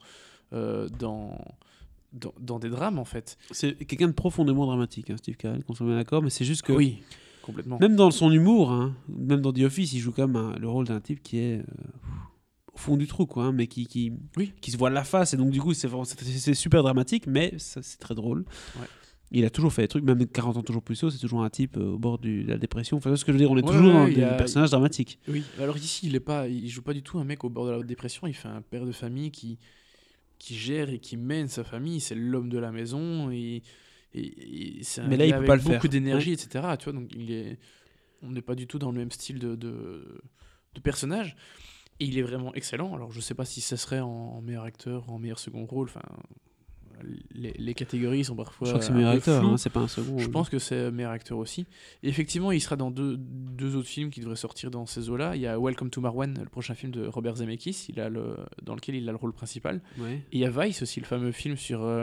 des drames, en fait. C'est quelqu'un de profondément dramatique, hein, Steve Carell, qu'on soit bien d'accord, mais c'est juste que... Oui, complètement. Même dans son humour, hein, même dans The Office, il joue quand même le rôle d'un type qui est au fond du trou, quoi, hein, mais qui se voit la face, et donc du coup, c'est super dramatique, mais c'est très drôle. Ouais. Il a toujours fait des trucs, même 40 ans toujours plus tôt, c'est toujours un type au bord de la dépression. Enfin, c'est ce que je veux dire, on est toujours dans des personnages dramatiques. Oui, alors ici, il joue pas du tout un mec au bord de la dépression, il fait un père de famille qui gère et qui mène sa famille, c'est l'homme de la maison, et c'est un mais là, il peut avec pas le beaucoup faire. d'énergie, etc. Tu vois, donc on n'est pas du tout dans le même style de personnage, et il est vraiment excellent. Alors je sais pas si ça serait en meilleur acteur, en meilleur second rôle, enfin les catégories sont parfois Je crois que c'est un meilleur peu acteur, floues. hein, c'est pas un second. Je pense que c'est meilleur acteur aussi. Et effectivement, il sera dans deux autres films qui devraient sortir dans ces eaux-là. Il y a Welcome to Marwan, le prochain film de Robert Zemeckis, dans lequel il a le rôle principal. Ouais. Et il y a Vice aussi, le fameux film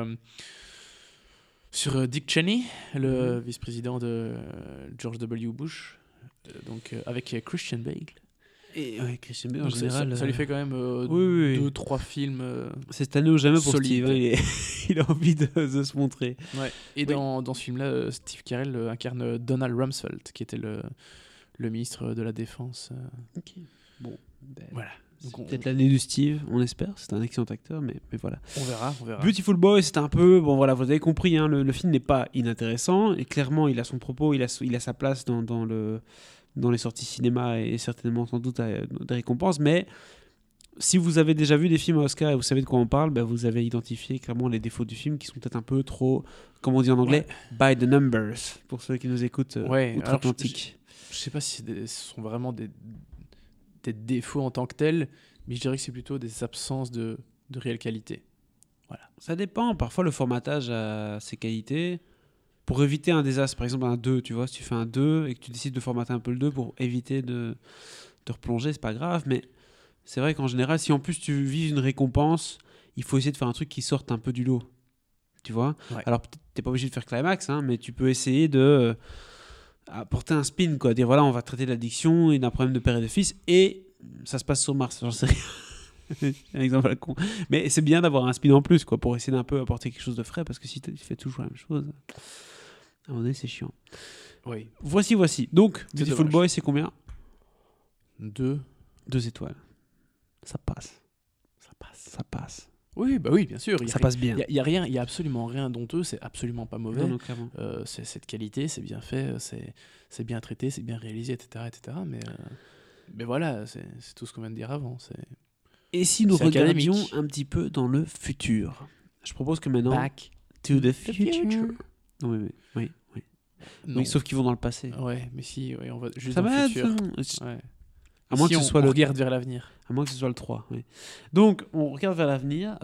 sur Dick Cheney, le vice-président de George W. Bush, avec Christian Bale. Et ouais, Christian Bale, en Donc général. ça lui fait quand même oui. 2-3 films. C'est cette année ou jamais pour solide. Steve. Hein, il a envie de se montrer. Ouais. Et dans ce film-là, Steve Carell incarne Donald Rumsfeld, qui était le ministre de la Défense. Ok. Bon, ben, Voilà. c'est Donc peut-être l'année de Steve, on espère. C'est un excellent acteur, mais voilà. On verra. Beautiful Boy, c'est un peu... Bon, voilà, vous avez compris, hein, le film n'est pas inintéressant. Et clairement, il a son propos, il a sa place dans les sorties cinéma et certainement sans doute des récompenses. Mais si vous avez déjà vu des films à Oscar et vous savez de quoi on parle, ben vous avez identifié clairement les défauts du film qui sont peut-être un peu trop, comme on dit en anglais, by the numbers, pour ceux qui nous écoutent outre-Atlantique. Je sais pas si ce sont vraiment des défauts en tant que tels, mais je dirais que c'est plutôt des absences de réelle qualité. Voilà. Ça dépend. Parfois, le formatage a ses qualités. Pour éviter un désastre, par exemple un 2, tu vois, si tu fais un 2 et que tu décides de formater un peu le 2 pour éviter de te replonger, c'est pas grave, mais c'est vrai qu'en général, si en plus tu vises une récompense, il faut essayer de faire un truc qui sorte un peu du lot, tu vois. Ouais. Alors peut-être t'es pas obligé de faire climax, hein, mais tu peux essayer de apporter un spin, quoi, dire voilà, on va traiter de l'addiction et d'un problème de père et de fils, et ça se passe sur Mars, j'en sais rien. Un exemple à la con. Mais c'est bien d'avoir un spin en plus, quoi, pour essayer d'un peu apporter quelque chose de frais, parce que si tu fais toujours la même chose, à un moment donné, c'est chiant. Oui. Voici. Donc, C'est Beautiful dommage. Boy, c'est combien 2 étoiles. Ça passe. Oui, bah oui, bien sûr. Ça passe bien. Il y a absolument rien d'honteux, c'est absolument pas mauvais. Non, clairement. C'est de qualité, c'est bien fait, c'est bien traité, c'est bien réalisé, etc. Mais voilà, c'est tout ce qu'on vient de dire avant. Et si nous c'est regardions académique. un petit peu dans le futur, je propose que maintenant, Back to the future. future. Oui. Non. Oui, sauf qu'ils vont dans le passé. Ouais, mais si, on va juste Ça dans va le futur. être... Ouais. À moins Si que ce soit on le regarde vers l'avenir. À moins que ce soit le 3. Oui. Donc, on regarde vers l'avenir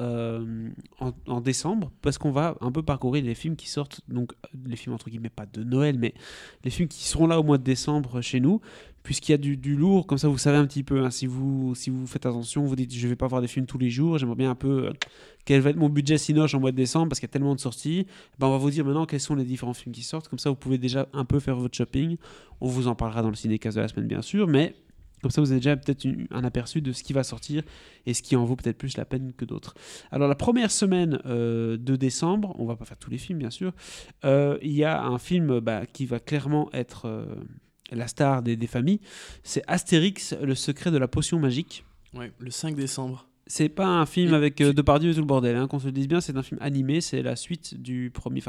en décembre, parce qu'on va un peu parcourir les films qui sortent, donc les films entre guillemets, pas de Noël, mais les films qui seront là au mois de décembre chez nous, puisqu'il y a du lourd, comme ça vous savez un petit peu, hein, si vous faites attention, vous dites je vais pas voir des films tous les jours, j'aimerais bien un peu quel va être mon budget Cinoche en mois de décembre, parce qu'il y a tellement de sorties, ben, on va vous dire maintenant quels sont les différents films qui sortent, comme ça vous pouvez déjà un peu faire votre shopping, on vous en parlera dans le cinécast de la semaine bien sûr, mais comme ça, vous avez déjà peut-être un aperçu de ce qui va sortir et ce qui en vaut peut-être plus la peine que d'autres. Alors, la première semaine de décembre, on va pas faire tous les films, bien sûr, il y a un film qui va clairement être la star des familles. C'est Astérix, le secret de la potion magique. Ouais, le 5 décembre. C'est pas un film avec Depardieu et tout le bordel, hein, qu'on se le dise bien, c'est un film animé, c'est la suite du premier,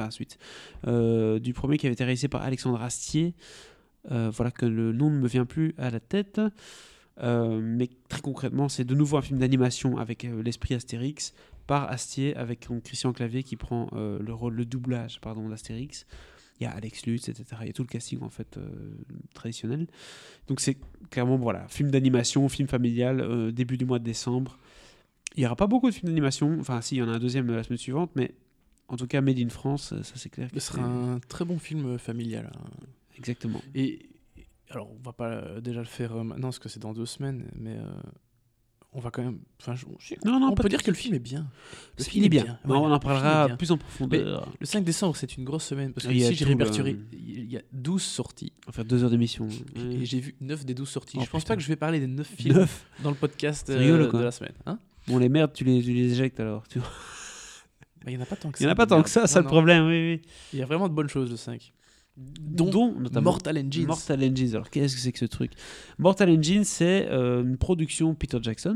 du premier qui avait été réalisé par Alexandre Astier. Voilà que le nom ne me vient plus à la tête, mais très concrètement c'est de nouveau un film d'animation avec l'esprit Astérix par Astier avec Christian Clavier qui prend le doublage d'Astérix. Il y a Alex Lutz, etc. Il y a tout le casting en fait traditionnel. Donc c'est clairement film d'animation, film familial, début du mois de décembre. Il n'y aura pas beaucoup de films d'animation, enfin si, il y en a un deuxième la semaine suivante, mais en tout cas Made in France, ça c'est clair. Ce sera un très bon film familial. Exactement. Et alors, on va pas déjà le faire maintenant parce que c'est dans 2 semaines, mais on va quand même. Enfin, on peut dire que le film est bien. Il est bien. Voilà, on en parlera bien. plus en profondeur. Mais le 5 décembre, c'est une grosse semaine parce que Il y a ici, j'ai tout, répertorié. Il y a 12 sorties. On va faire 2 heures d'émission. Et j'ai vu 9 des 12 sorties. Oh, je pense putain. pas que je vais parler des 9 films dans le podcast rigolo, de la semaine. Hein, bon, les merdes, tu les éjectes alors. Tu vois. il y en a pas tant que ça. Il n'y en a pas tant que ça, c'est le problème. Oui. Il y a vraiment de bonnes choses le 5. Dont notamment Mortal Engines. Mortal Engines. Alors, qu'est-ce que c'est que ce truc ? Mortal Engines, c'est une production Peter Jackson.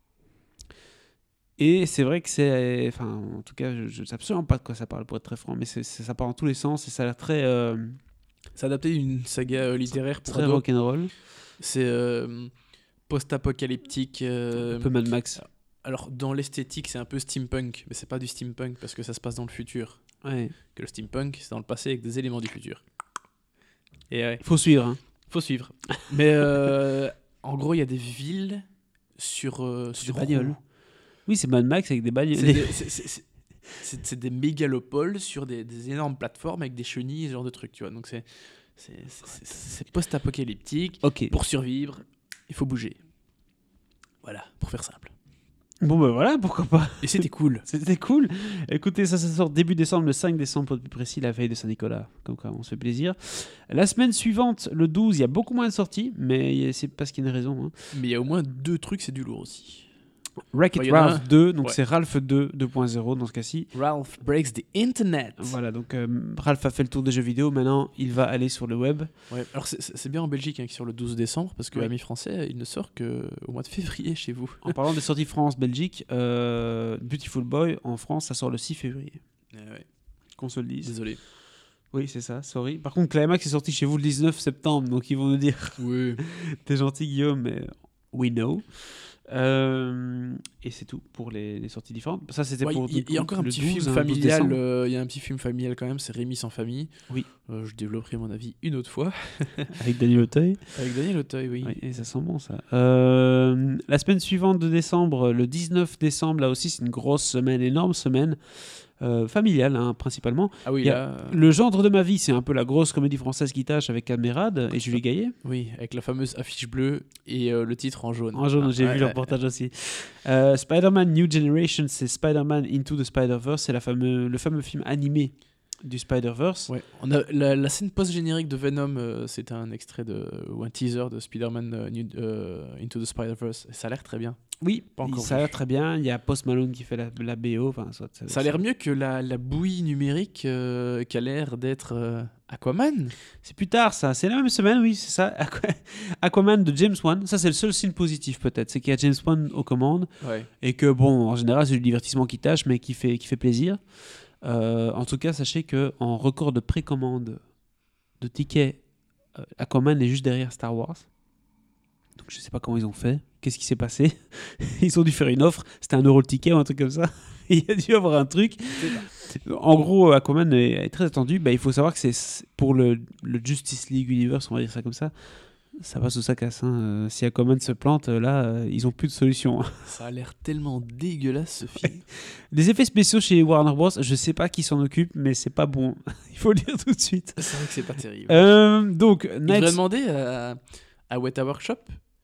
Et c'est vrai que c'est... Enfin, en tout cas, je ne sais absolument pas de quoi ça parle, pour être très franc, mais ça part dans tous les sens et ça a l'air très... C'est adapté d'une saga littéraire pour très ados. rock'n'roll. C'est post-apocalyptique. Un peu Mad Max. Alors, dans l'esthétique, c'est un peu steampunk, mais c'est pas du steampunk parce que ça se passe dans le futur. Ouais. Que le steampunk, c'est dans le passé avec des éléments du futur. Et ouais, Faut suivre. Hein. faut suivre. Mais en gros, il y a des villes sur bagnoles. roues. Oui, c'est Mad Max avec des bagnoles. c'est des mégalopoles sur des énormes plateformes avec des chenilles, ce genre de trucs, tu vois. Donc c'est post-apocalyptique. Ok. Pour survivre, il faut bouger. Voilà, pour faire simple. Bon, ben voilà, pourquoi pas. Et c'était cool. C'était cool. Écoutez, ça sort début décembre, le 5 décembre pour être plus précis, la veille de Saint-Nicolas. Comme quoi, on se fait plaisir. La semaine suivante, le 12, il y a beaucoup moins de sorties, mais c'est parce qu'il y a une raison. Hein. Mais il y a au moins 2 trucs, c'est du lourd aussi. Wreck-It Il y en a Ralph un. 2, donc Ouais. c'est Ralph 2, 2.0 dans ce cas-ci. Ralph breaks the internet. Voilà, donc Ralph a fait le tour des jeux vidéo, maintenant il va aller sur le web. Ouais. Alors c'est bien en Belgique hein, sur le 12 décembre, parce que Oui. Amis français, il ne sort qu'au mois de février chez vous. En parlant des sorties France-Belgique, Beautiful Boy en France, ça sort le 6 février. Ouais. Qu'on se le dise. Désolé. Oui, c'est ça, sorry. Par contre, Climax est sorti chez vous le 19 septembre, donc ils vont nous dire Oui. t'es gentil Guillaume, mais we know. Et c'est tout pour les sorties différentes. Ça, c'était pour Il y a encore un le petit 12, film hein, 12 familial. décembre. Il y a un petit film familial quand même, c'est Rémi sans famille. Oui. Je développerai mon avis une autre fois. Avec Daniel Auteuil. Avec Daniel Auteuil, oui. Oui, et ça sent bon ça. La semaine suivante de décembre, le 19 décembre, là aussi c'est une grosse semaine, énorme semaine, familiale hein, principalement. Ah oui, Il y a là. Le gendre de ma vie, c'est un peu la grosse comédie française qui tâche avec Cadmerade et Julie Gaillet. Oui, avec la fameuse affiche bleue et le titre en jaune. En jaune, j'ai vu le reportage aussi. Spider-Man New Generation, c'est Spider-Man Into the Spider-Verse, c'est le fameux film animé du Spider-Verse. Ouais. On a la scène post-générique de Venom, c'était un extrait ou un teaser de Spider-Man Into the Spider-Verse. Et ça a l'air très bien. Oui, Pas encore ça a vu. l'air très bien. Il y a Post Malone qui fait la BO. Enfin, Ça a l'air mieux que la bouillie numérique qui a l'air d'être Aquaman. C'est plus tard, ça. C'est la même semaine, oui, c'est ça. Aquaman de James Wan. Ça, c'est le seul signe positif, peut-être. C'est qu'il y a James Wan aux commandes. Ouais. Et que, bon, en général, c'est du divertissement qui tâche, mais qui fait plaisir. En tout cas, sachez qu'en record de précommande de tickets, Aquaman est juste derrière Star Wars. Donc, je sais pas comment ils ont fait. Qu'est-ce qui s'est passé? Ils ont dû faire une offre. C'était 1 euro le ticket ou un truc comme ça. Il y a dû y avoir un truc. En gros, Aquaman est très attendu. Bah, il faut savoir que c'est pour le Justice League Universe, on va dire ça comme ça. Ça passe au sac à sein. Si Aquaman se plante, là, ils ont plus de solution. Ça a l'air tellement dégueulasse ce film. Les effets spéciaux chez Warner Bros, je sais pas qui s'en occupe, mais c'est pas bon. Il faut le dire tout de suite. C'est vrai que c'est pas terrible. Donc, Je voudrais demander à Weta Workshop,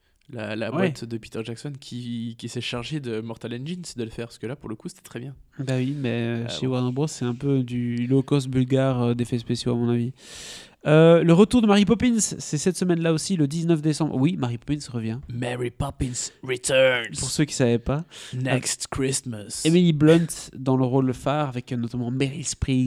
la boîte de Peter Jackson, qui s'est chargée de Mortal Engines, de le faire. Parce que là, pour le coup, c'était très bien. Bah oui, mais chez bon. Warner Bros, c'est un peu du low-cost bulgare d'effets spéciaux, à mon avis. Le retour de Mary Poppins, c'est cette semaine-là aussi, le 19 décembre. Oui, Mary Poppins revient. Mary Poppins returns. Pour ceux qui ne savaient pas. Next Christmas. Emily Blunt dans le rôle phare, avec notamment Meryl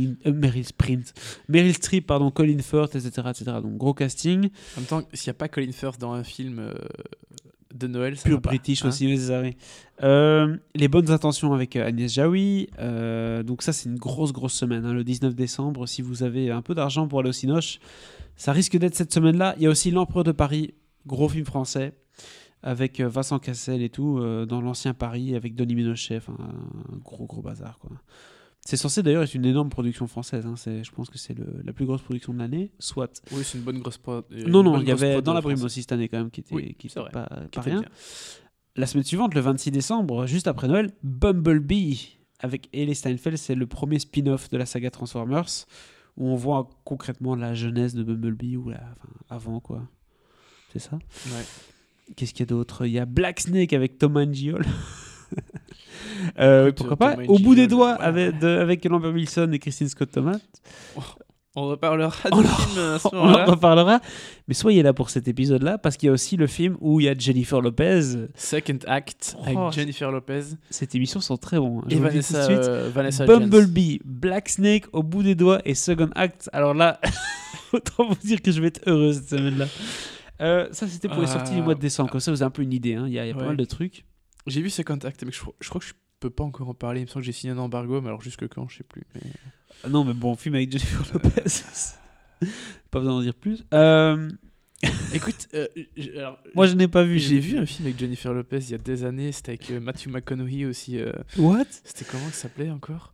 Streep, Colin Firth, etc., etc. Donc gros casting. En même temps, s'il n'y a pas Colin Firth dans un film de Noël, ça Pur va pas, british hein. aussi, mais c'est ça, oui. Les bonnes intentions avec Agnès Jaoui. Donc ça, c'est une grosse semaine, hein, le 19 décembre. Si vous avez un peu d'argent pour aller au Cinoche, ça risque d'être cette semaine-là. Il y a aussi L'Empereur de Paris, gros film français, avec Vincent Cassel et tout, dans l'ancien Paris, avec Denis Ménochet. Enfin, un gros bazar, quoi. C'est censé d'ailleurs être une énorme production française. Hein. Je pense que c'est la plus grosse production de l'année. Soit. Oui, c'est une bonne grosse prod. Non, il y avait Dans la brume aussi cette année quand même qui était, Oui, qui c'est était vrai. pas rien. La semaine suivante, le 26 décembre, juste après Noël, Bumblebee avec Hailee Steinfeld. C'est le premier spin-off de la saga Transformers où on voit concrètement la jeunesse de Bumblebee avant quoi. C'est ça. Ouais. Qu'est-ce qu'il y a d'autre? Il y a Black Snake avec Tom Mangiol. Pourquoi pas? Tom Au bout des Mangiol, doigts ouais. avec Lambert Wilson et Christine Scott Thomas. On reparlera On du en- film à ce On en moment-là. reparlera. Mais soyez là pour cet épisode-là parce qu'il y a aussi le film où il y a Jennifer Lopez. Second Act avec Oh, Jennifer Lopez Cette émission sont très bons. Hein. Je et vous le dis tout de suite. Vanessa Hudgens. Bumblebee, Black Snake, Au bout des doigts et Second Act. Alors là, autant vous dire que je vais être heureux cette semaine-là. Ça, c'était pour les sorties du mois de décembre. Comme ça, vous avez un peu une idée. Hein. Il y a pas Ouais. mal de trucs. J'ai vu Second Act, mais je crois que je peux pas encore en parler. Il me semble que j'ai signé un embargo, mais alors jusque quand, je sais plus. Mais... Non, mais bon, film avec Jennifer Lopez. Pas besoin d'en dire plus. Écoute, Moi, je n'ai pas vu. j'ai vu un film avec Jennifer Lopez il y a des années. C'était avec Matthew McConaughey aussi. What? C'était comment ça s'appelait encore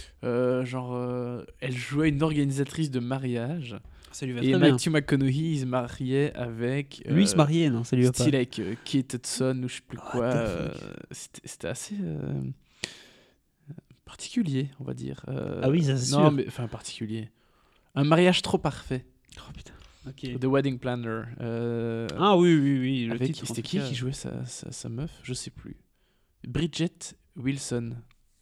elle jouait une organisatrice de mariage. Ça lui va Et très bien. Matthew McConaughey, il se mariait avec. Lui, il se mariait, non? Ça lui va pas. Style avec Kate Hudson ou je sais plus quoi. What the fuck. C'était assez particulier, on va dire. Ah oui, ça, c'est non, sûr. mais enfin particulier. Un mariage trop parfait. Oh putain. Ok. The Wedding Planner. Ah oui, oui, oui. Le avec, titre, en c'était tout qui cas. qui jouait sa meuf? Je sais plus. Bridget Wilson.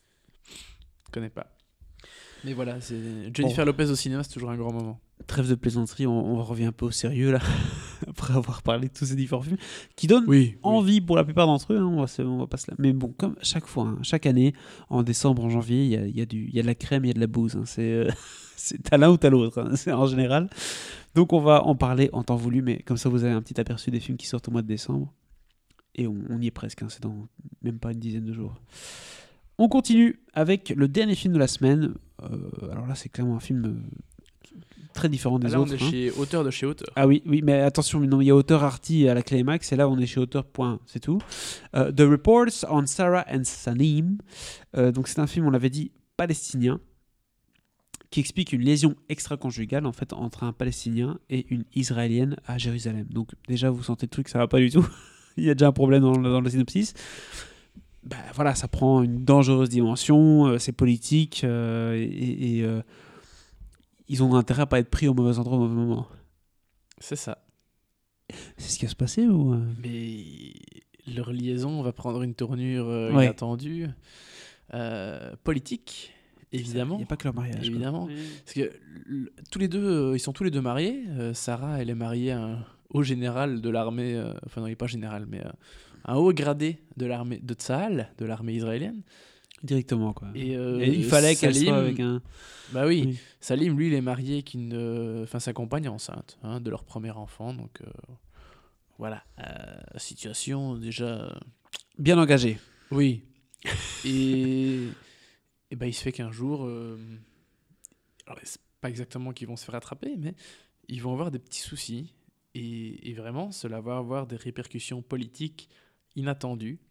Je connais pas. Mais voilà, c'est Jennifer Lopez au cinéma, c'est toujours un grand moment. Trêve de plaisanterie, on revient un peu au sérieux là, après avoir parlé de tous ces différents films, qui donnent envie pour la plupart d'entre eux, hein, on va pas se la... Mais bon, comme chaque fois, hein, chaque année, en décembre, en janvier, il y a de la crème, il y a de la bouse. Hein, t'as l'un ou t'as l'autre, hein, c'est en général. Donc on va en parler en temps voulu, mais comme ça vous avez un petit aperçu des films qui sortent au mois de décembre. Et on y est presque, hein, c'est dans même pas une dizaine de jours. On continue avec le dernier film de la semaine. Alors là, c'est clairement un film très différent des autres. Là, on est chez auteur de chez auteur. Ah oui, mais attention, non, il y a auteur Arty à la climax, et là, on est chez auteur point, c'est tout. The Reports on Sarah and Salim. Donc c'est un film, on l'avait dit, palestinien, qui explique une lésion extra-conjugale en fait, entre un Palestinien et une Israélienne à Jérusalem. Donc déjà, vous sentez le truc, ça va pas du tout. Il y a déjà un problème dans le synopsis. Bah, voilà, ça prend une dangereuse dimension, c'est politique, et ils ont intérêt à pas être pris au mauvais endroit au mauvais moment. C'est ça. C'est ce qui va se passer ou Mais leur liaison va prendre une tournure inattendue, politique, évidemment. Il n'y a pas que leur mariage. Évidemment. Quoi. Parce que tous les deux, ils sont tous les deux mariés. Sarah, elle est mariée à un haut général de l'armée, enfin non, il n'est pas général, mais un haut gradé de l'armée de Tsahal, de l'armée israélienne. Directement, quoi. Et il fallait qu'elle Salim, soit avec un... Bah oui. Salim, lui, il est marié enfin, sa compagne est enceinte de leur premier enfant. Donc voilà, situation déjà... Bien engagée. Oui. Et bah, il se fait qu'un jour... Alors, c'est pas exactement qu'ils vont se faire attraper, mais ils vont avoir des petits soucis. Et vraiment, cela va avoir des répercussions politiques inattendues.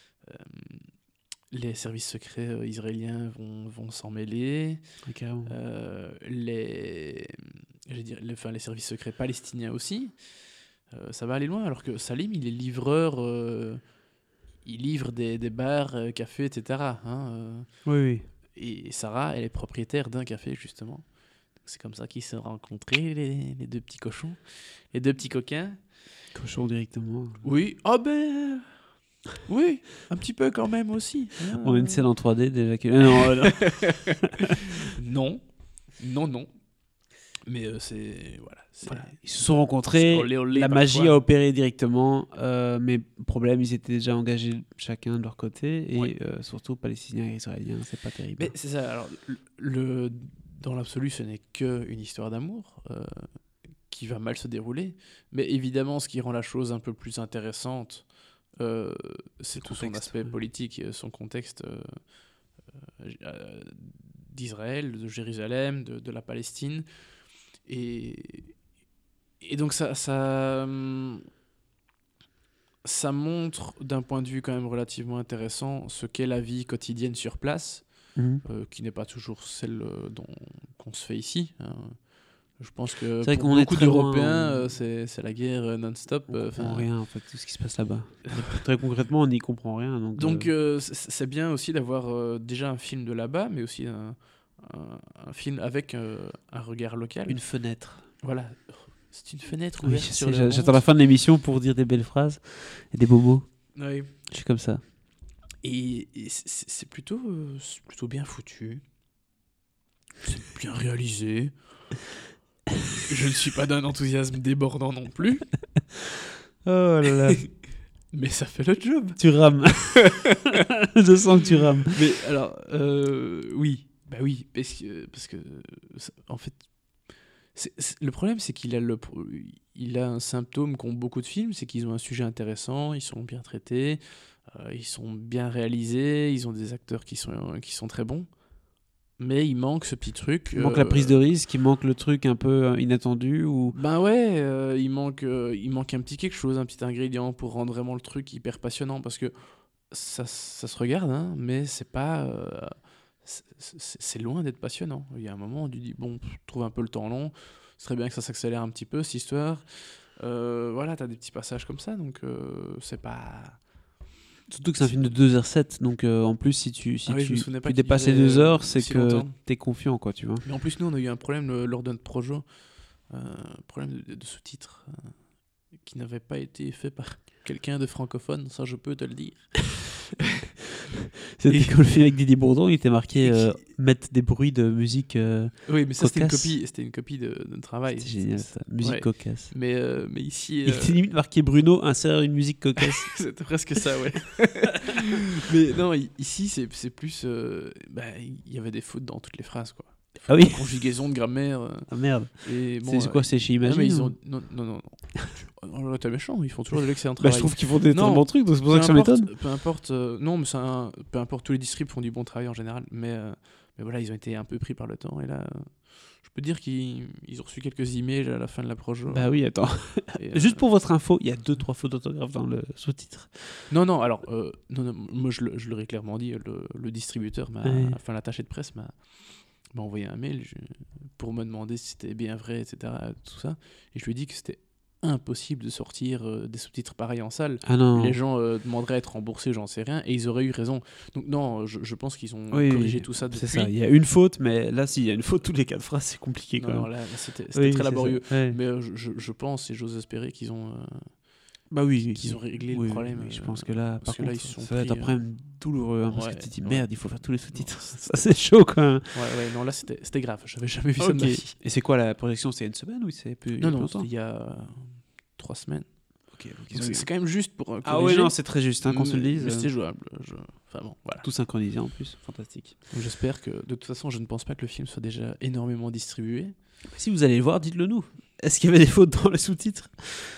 Les services secrets israéliens vont s'en mêler. Okay. Les services secrets palestiniens aussi. Ça va aller loin, alors que Salim, il est livreur... il livre des bars, cafés, etc. Oui. Et Sarah, elle est propriétaire d'un café, justement. C'est comme ça qu'ils se sont rencontrés, les deux petits cochons. Les deux petits coquins. Cochons directement. Oui. Ah ben... Oui, un petit peu quand même aussi. On a une scène en 3D déjà. Non. Non. Mais c'est... Voilà. Ils se sont rencontrés, olé, la magie a opéré directement, mais problème, ils étaient déjà engagés chacun de leur côté, et surtout palestiniens et israéliens, c'est pas terrible. Mais c'est ça, alors, dans l'absolu, ce n'est qu'une histoire d'amour qui va mal se dérouler, mais évidemment, ce qui rend la chose un peu plus intéressante, c'est tout son aspect politique, son contexte d'Israël, de Jérusalem, de la Palestine, et donc ça montre d'un point de vue quand même relativement intéressant ce qu'est la vie quotidienne sur place, qui n'est pas toujours celle qu'on se fait ici. Je pense que pour beaucoup d'Européens, c'est la guerre non-stop. On comprend rien en fait, tout ce qui se passe là-bas. Très concrètement, on n'y comprend rien. Donc c'est bien aussi d'avoir déjà un film de là-bas, mais aussi un film avec un regard local. Une fenêtre. Voilà. C'est une fenêtre ouverte sur le monde. J'attends la fin de l'émission pour dire des belles phrases et des bobos. Oui. Je suis comme ça. Et c'est plutôt bien foutu. C'est bien réalisé. Je ne suis pas d'un enthousiasme débordant non plus. Oh là là. Mais ça fait le job. Tu rames. Je sens que tu rames. Mais alors, oui. Bah oui, parce que en fait, le problème, c'est qu'il a un symptôme qu'ont beaucoup de films, c'est qu'ils ont un sujet intéressant, ils sont bien traités, ils sont bien réalisés, ils ont des acteurs qui sont très bons. Mais il manque ce petit truc. Il manque la prise de risque, il manque le truc un peu inattendu ou... Ben ouais, il manque un petit quelque chose, un petit ingrédient pour rendre vraiment le truc hyper passionnant, parce que ça se regarde, hein, mais c'est pas... c'est loin d'être passionnant. Il y a un moment où tu dis, bon, je trouve un peu le temps long, ce serait bien que ça s'accélère un petit peu, cette histoire. Voilà, t'as des petits passages comme ça, donc c'est pas... Surtout que c'est un film de 2h07, donc en plus, si tu Je me souvenais pas tu qu'il dépasses les durait, 2 heures, c'est si que longtemps. t'es confiant, quoi, tu vois. Mais en plus, nous, on a eu un problème lors de notre projet, problème de sous-titres qui n'avait pas été fait par quelqu'un de francophone, ça je peux te le dire. C'était Et- comme le film avec Didier Bourdon, il était marqué Et qui- mettre des bruits de musique. Oui, mais ça Cocasse. c'était une copie de travail. C'était génial, ça. Musique Ouais. cocasse. Mais ici, Il était limite marqué Bruno, insère une musique cocasse. c'était presque ça, ouais. Mais non, ici c'est plus, il y avait des fautes dans toutes les phrases, quoi. Ah oui. De conjugaison, de grammaire. Ah merde. Et bon, C'est quoi, c'est chez non, Imagine mais ils ou- ont non. Oh, t'es méchant, ils font toujours de l'excellent Bah, travail. je trouve qu'ils font des Non, très bons trucs, donc c'est pour ça que ça m'étonne. Peu importe, non, mais peu importe, tous les distribs font du bon travail en général, mais voilà, ils ont été un peu pris par le temps, et là, je peux dire qu'ils ont reçu quelques emails à la fin de la projet. Bah oui, attends. Et, Juste pour votre info, il y a 2-3 fautes d'orthographe dans le sous-titre. Non, alors, non, moi je leur ai clairement dit, le distributeur, Ouais. enfin l'attaché de presse m'a envoyé un mail pour me demander si c'était bien vrai, etc., tout ça, et je lui ai dit que c'était impossible de sortir des sous-titres pareils en salle. Ah non. Les gens demanderaient à être remboursés, j'en sais rien, et ils auraient eu raison. Donc non, je pense qu'ils ont Oui, corrigé tout ça depuis. C'est ça, il y a une faute, mais là, s'il y a une faute tous les 4 phrases, c'est compliqué quand Non, même. là, c'était Oui, très c'est laborieux. ça. Ouais. Mais je pense et j'ose espérer qu'ils ont Bah oui, qu'ils ont réglé oui, le problème. oui, je pense que là, parce par que là, contre, ils se sont ça va être un pris, problème douloureux, hein, parce ouais, que tu te dis ouais. merde, il faut faire tous les sous-titres. Non, Ça, c'est chaud quand même. Ouais, non, là, c'était grave. J'avais jamais vu ça de Ok. ma vie. Et c'est quoi la projection? C'est une semaine ou c'est plus Non, longtemps? c'était il y a 3 semaines. Ok, donc ils Donc, ont eu- c'est quand même juste pour Ah ouais, corriger, non, c'est très juste, hein, qu'on se le dise. mais c'était jouable. Enfin bon, voilà. Tout synchronisé en plus, fantastique. Donc, j'espère que, de toute façon, je ne pense pas que le film soit déjà énormément distribué. Si vous allez le voir, dites-le nous. Est-ce qu'il y avait des fautes dans les sous-titres?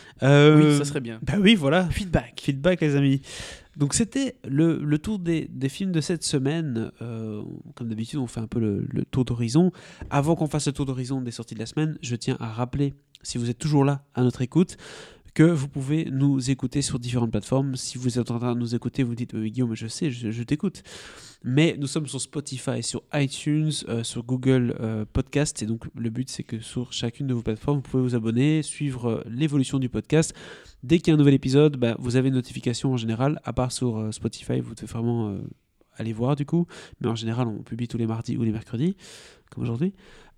Oui, ça serait bien. Bah oui, voilà. Feedback. Feedback, les amis. Donc c'était le tour des films de cette semaine. Comme d'habitude, on fait un peu le tour d'horizon. Avant qu'on fasse le tour d'horizon des sorties de la semaine, je tiens à rappeler, si vous êtes toujours là à notre écoute, que vous pouvez nous écouter sur différentes plateformes. Si vous êtes en train de nous écouter, vous dites Guillaume, je sais, je t'écoute. Mais nous sommes sur Spotify, sur iTunes, sur Google Podcast. Et donc le but, c'est que sur chacune de vos plateformes, vous pouvez vous abonner, suivre l'évolution du podcast. Dès qu'il y a un nouvel épisode, vous avez une notification en général, à part sur Spotify, vous devez vraiment aller voir du coup. Mais en général, on publie tous les mardis ou les mercredis, comme aujourd'hui.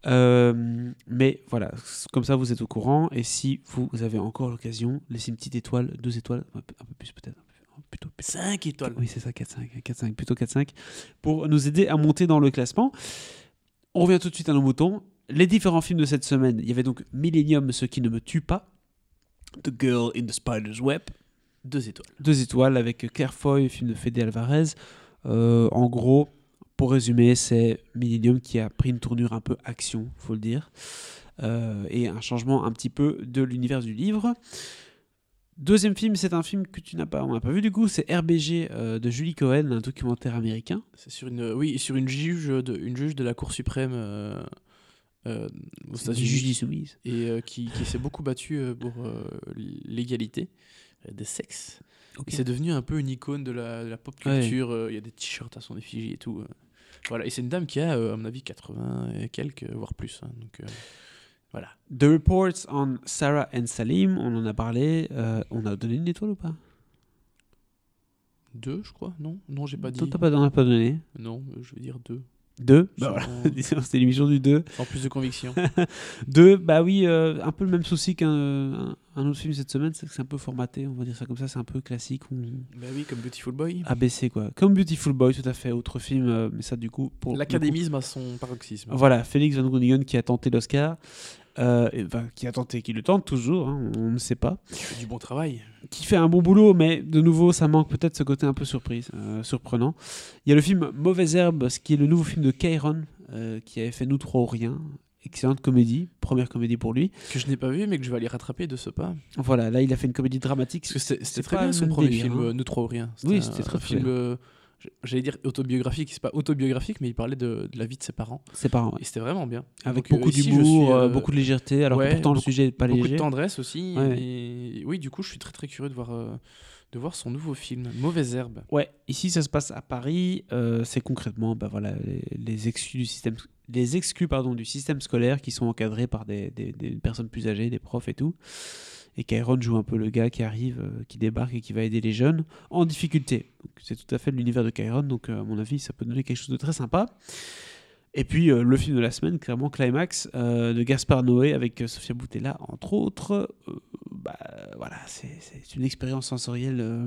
Mais voilà, comme ça vous êtes au courant. Et si vous avez encore l'occasion, laissez une petite étoile, 2 étoiles, un peu plus peut-être, plutôt 5 étoiles. oui c'est ça, 4-5, plutôt 4-5, pour nous aider à monter dans le classement. On revient tout de suite à nos moutons. Les différents films de cette semaine, il y avait donc Millennium, ce qui ne me tue pas, The Girl in the Spider's Web, 2 étoiles. 2 étoiles avec Claire Foy, film de Fede Alvarez. En gros, pour résumer, c'est Millennium qui a pris une tournure un peu action, faut le dire, et un changement un petit peu de l'univers du livre. Deuxième film, c'est un film que on n'a pas vu du coup, c'est RBG de Julie Cohen, un documentaire américain. C'est sur une juge de la Cour suprême aux Une États-Unis juge soumise. et qui s'est beaucoup battue pour l'égalité des sexes. Ok. Et c'est devenu un peu une icône de la pop culture. Il y a des t-shirts à son effigie et tout. Voilà. Et c'est une dame qui a, à mon avis, 80 et quelques, voire plus. Hein. Donc voilà. The Reports on Sarah and Salim, on en a parlé. On a donné une étoile ou pas? 2, je crois. Non, j'ai pas dit. Toi, t'en as pas donné. Non, je veux dire 2. 2. Sans- Voilà. C'était l'émission du 2. Sans plus de conviction. 2, bah oui, un peu le même souci qu'un autre film cette semaine, c'est que c'est un peu formaté, on va dire ça comme ça, c'est un peu classique. Bah oui, comme Beautiful Boy. ABC quoi. Comme Beautiful Boy, tout à fait, autre film, mais ça du coup pour L'académisme à son paroxysme. Voilà, Félix Van Groningen qui a tenté l'Oscar, qui le tente toujours, hein, on ne sait pas. Il fait du bon travail. Qui fait un bon boulot, mais de nouveau, ça manque peut-être ce côté un peu surprenant. Il y a le film Mauvaise Herbe, ce qui est le nouveau film de Kairon, qui avait fait Nous trois ou rien. Excellente comédie, première comédie pour lui. Que je n'ai pas vu, mais que je vais aller rattraper de ce pas. Voilà, là, il a fait une comédie dramatique. Parce que c'était C'est très pas bien le son même premier délire, film, hein. Nous trois ou rien. Oui, c'était très, un très film, bien. j'allais dire autobiographique. C'est pas autobiographique, mais il parlait de la vie de ses parents. Ses parents, ouais. Et c'était vraiment bien. Avec Donc, beaucoup ici, je d'humour, suis, beaucoup de légèreté, alors que ouais, pourtant le sujet n'est pas beaucoup léger. de tendresse aussi. Ouais. Et oui, du coup, je suis très très curieux de voir son nouveau film, Mauvaise Herbe. Ouais, ici ça se passe à Paris. C'est concrètement les exclus du les exclus du système scolaire qui sont encadrés par des personnes plus âgées, des profs et tout. Et Chiron joue un peu le gars qui arrive, qui débarque et qui va aider les jeunes en difficulté. Donc, c'est tout à fait l'univers de Chiron, donc à mon avis, ça peut donner quelque chose de très sympa. Et puis le film de la semaine, clairement Climax, de Gaspard Noé avec Sofia Boutella, entre autres. Voilà, c'est une expérience sensorielle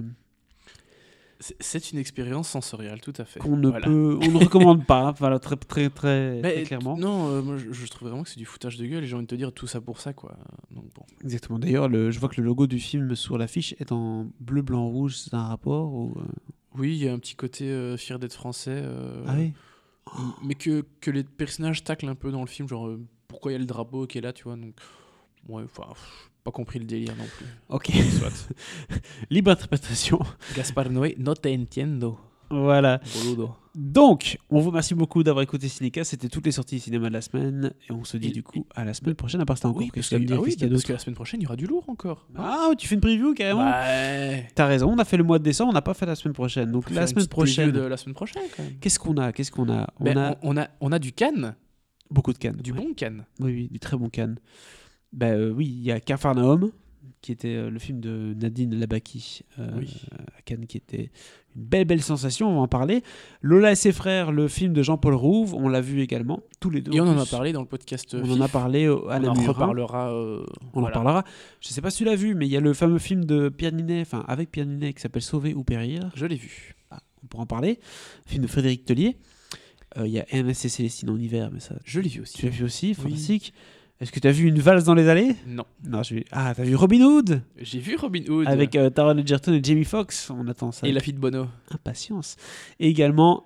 C'est une expérience sensorielle, tout à fait. on ne recommande pas, voilà, très, très, très, très clairement. Non, moi je trouve vraiment que c'est du foutage de gueule et j'ai envie de te dire tout ça pour ça, quoi. Donc, bon. Exactement. D'ailleurs, je vois que le logo du film sur l'affiche est en bleu, blanc, rouge. C'est un rapport ou Oui, il y a un petit côté fier d'être français. Ah oui. Mais que les personnages taclent un peu dans le film, genre pourquoi il y a le drapeau qui est là, tu vois. Donc, ouais, enfin, pas compris le délire non plus. Ok. Soit. Libre interprétation. Gaspar Noé, no te entiendo. Voilà. Boludo. Donc, on vous remercie beaucoup d'avoir écouté Cinéca. C'était toutes les sorties cinéma de la semaine. Et on se dit du coup à la semaine prochaine. À part ça encore. Oui, Qu'est-ce qu'il y a parce d'autre que la semaine prochaine, il y aura du lourd encore. Ah, tu fais une preview carrément. Ouais. T'as raison, on a fait le mois de décembre, on n'a pas fait la semaine prochaine. Donc la semaine prochaine. De la semaine prochaine, quand même. Qu'est-ce qu'on a On a du Cannes. Beaucoup de Cannes. Du bon Cannes. Oui, du très bon Cannes. Oui, il y a Capharnaüm, qui était le film de Nadine Labaki à Cannes, qui était une belle sensation, on va en parler. Lola et ses frères, le film de Jean-Paul Rouve, on l'a vu également, tous les deux. Et on en a parlé dans le podcast. On en a parlé à Namur. On en reparlera. On en parlera. Je sais pas si tu l'as vu, mais il y a le fameux film de Pierre Ninet, avec Pierre Ninet, qui s'appelle Sauver ou périr. Je l'ai vu. On pourra en parler. Film de Frédéric Tellier. Il y a MSC Célestine en hiver, mais ça. Je l'ai vu aussi. Tu l'as vu aussi, fantastique. Est-ce que tu as vu Une valse dans les allées? Non. Ah, t'as vu Robin Hood? J'ai vu Robin Hood. Avec Taron Egerton et Jamie Foxx. On attend ça. Et la fille de Bono. Impatience. Et également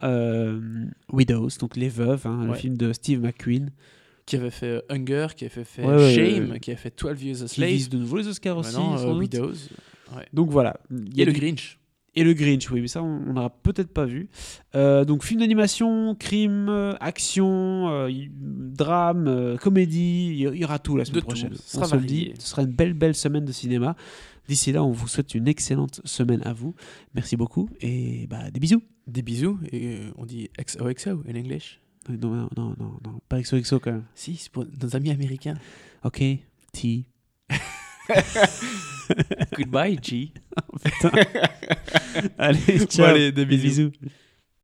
Widows, donc Les Veuves, le film de Steve McQueen. Qui avait fait Hunger, qui avait fait Shame, qui avait fait 12 Years a Slave. Qui vise de nouveau les Oscars aussi. Widows. Ouais. Donc voilà. Et le Grinch. Et le Grinch, oui, mais ça, on n'aura peut-être pas vu. Donc, film d'animation, crime, action, drame, comédie, il y aura tout la semaine prochaine. On se le dit. Ce sera une belle semaine de cinéma. D'ici là, on vous souhaite une excellente semaine à vous. Merci beaucoup et des bisous. Des bisous, et on dit XOXO en English. Non, pas XOXO quand même. Si, c'est pour nos amis américains. Ok, T. Goodbye, G. Allez, ciao. Allez, des bisous.